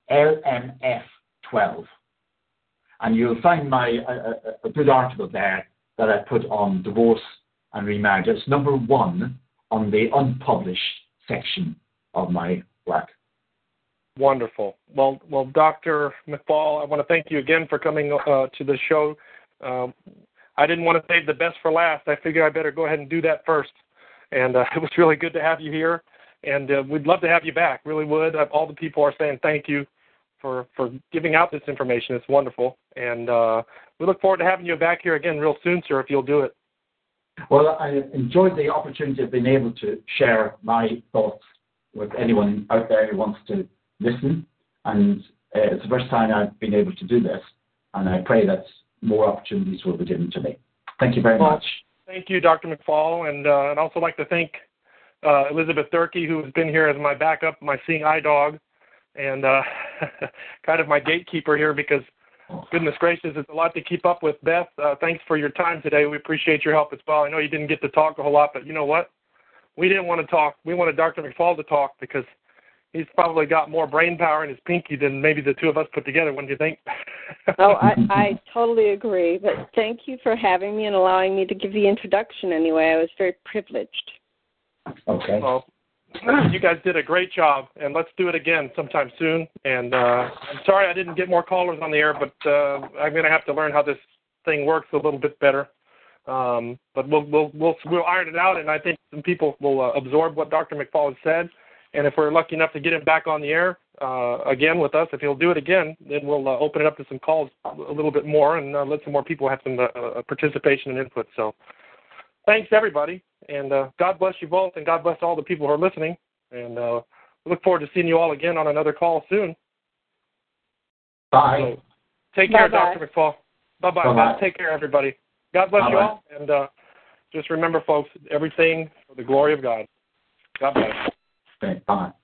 LMF12. And you'll find a good article there that I put on divorce and remarriage. It's number 1 on the unpublished section of my work. Wonderful. Well, Dr. McFall, I want to thank you again for coming to the show. I didn't want to save the best for last. I figured I better go ahead and do that first. And it was really good to have you here. And we'd love to have you back, really would. All the people are saying thank you for giving out this information. It's wonderful. And we look forward to having you back here again real soon, sir, if you'll do it. Well, I enjoyed the opportunity of being able to share my thoughts with anyone out there who wants to listen. And it's the first time I've been able to do this. And I pray that more opportunities will be given to me. Thank you very much. Thank you, Dr. McFall. And I'd also like to thank Elizabeth Durkee, who has been here as my backup, my seeing eye dog, and kind of my gatekeeper here because, goodness gracious, it's a lot to keep up with. Beth, thanks for your time today. We appreciate your help as well. I know you didn't get to talk a whole lot, but you know what? We didn't want to talk. We wanted Dr. McFall to talk because he's probably got more brain power in his pinky than maybe the two of us put together, wouldn't you think? I totally agree. But thank you for having me and allowing me to give the introduction anyway. I was very privileged. Okay. Well, you guys did a great job, and let's do it again sometime soon. And I'm sorry I didn't get more callers on the air, but I'm going to have to learn how this thing works a little bit better. But we'll iron it out, and I think some people will absorb what Dr. McFall has said. And if we're lucky enough to get him back on the air again with us, if he'll do it again, then we'll open it up to some calls a little bit more and let some more people have some participation and input. So thanks, everybody. And God bless you both, and God bless all the people who are listening. And we look forward to seeing you all again on another call soon. Bye. So, take care, Bye-bye. Dr. McFall. Bye-bye. Bye-bye. Take care, everybody. God bless you all. And just remember, folks, everything for the glory of God. God bless. Okay, bye.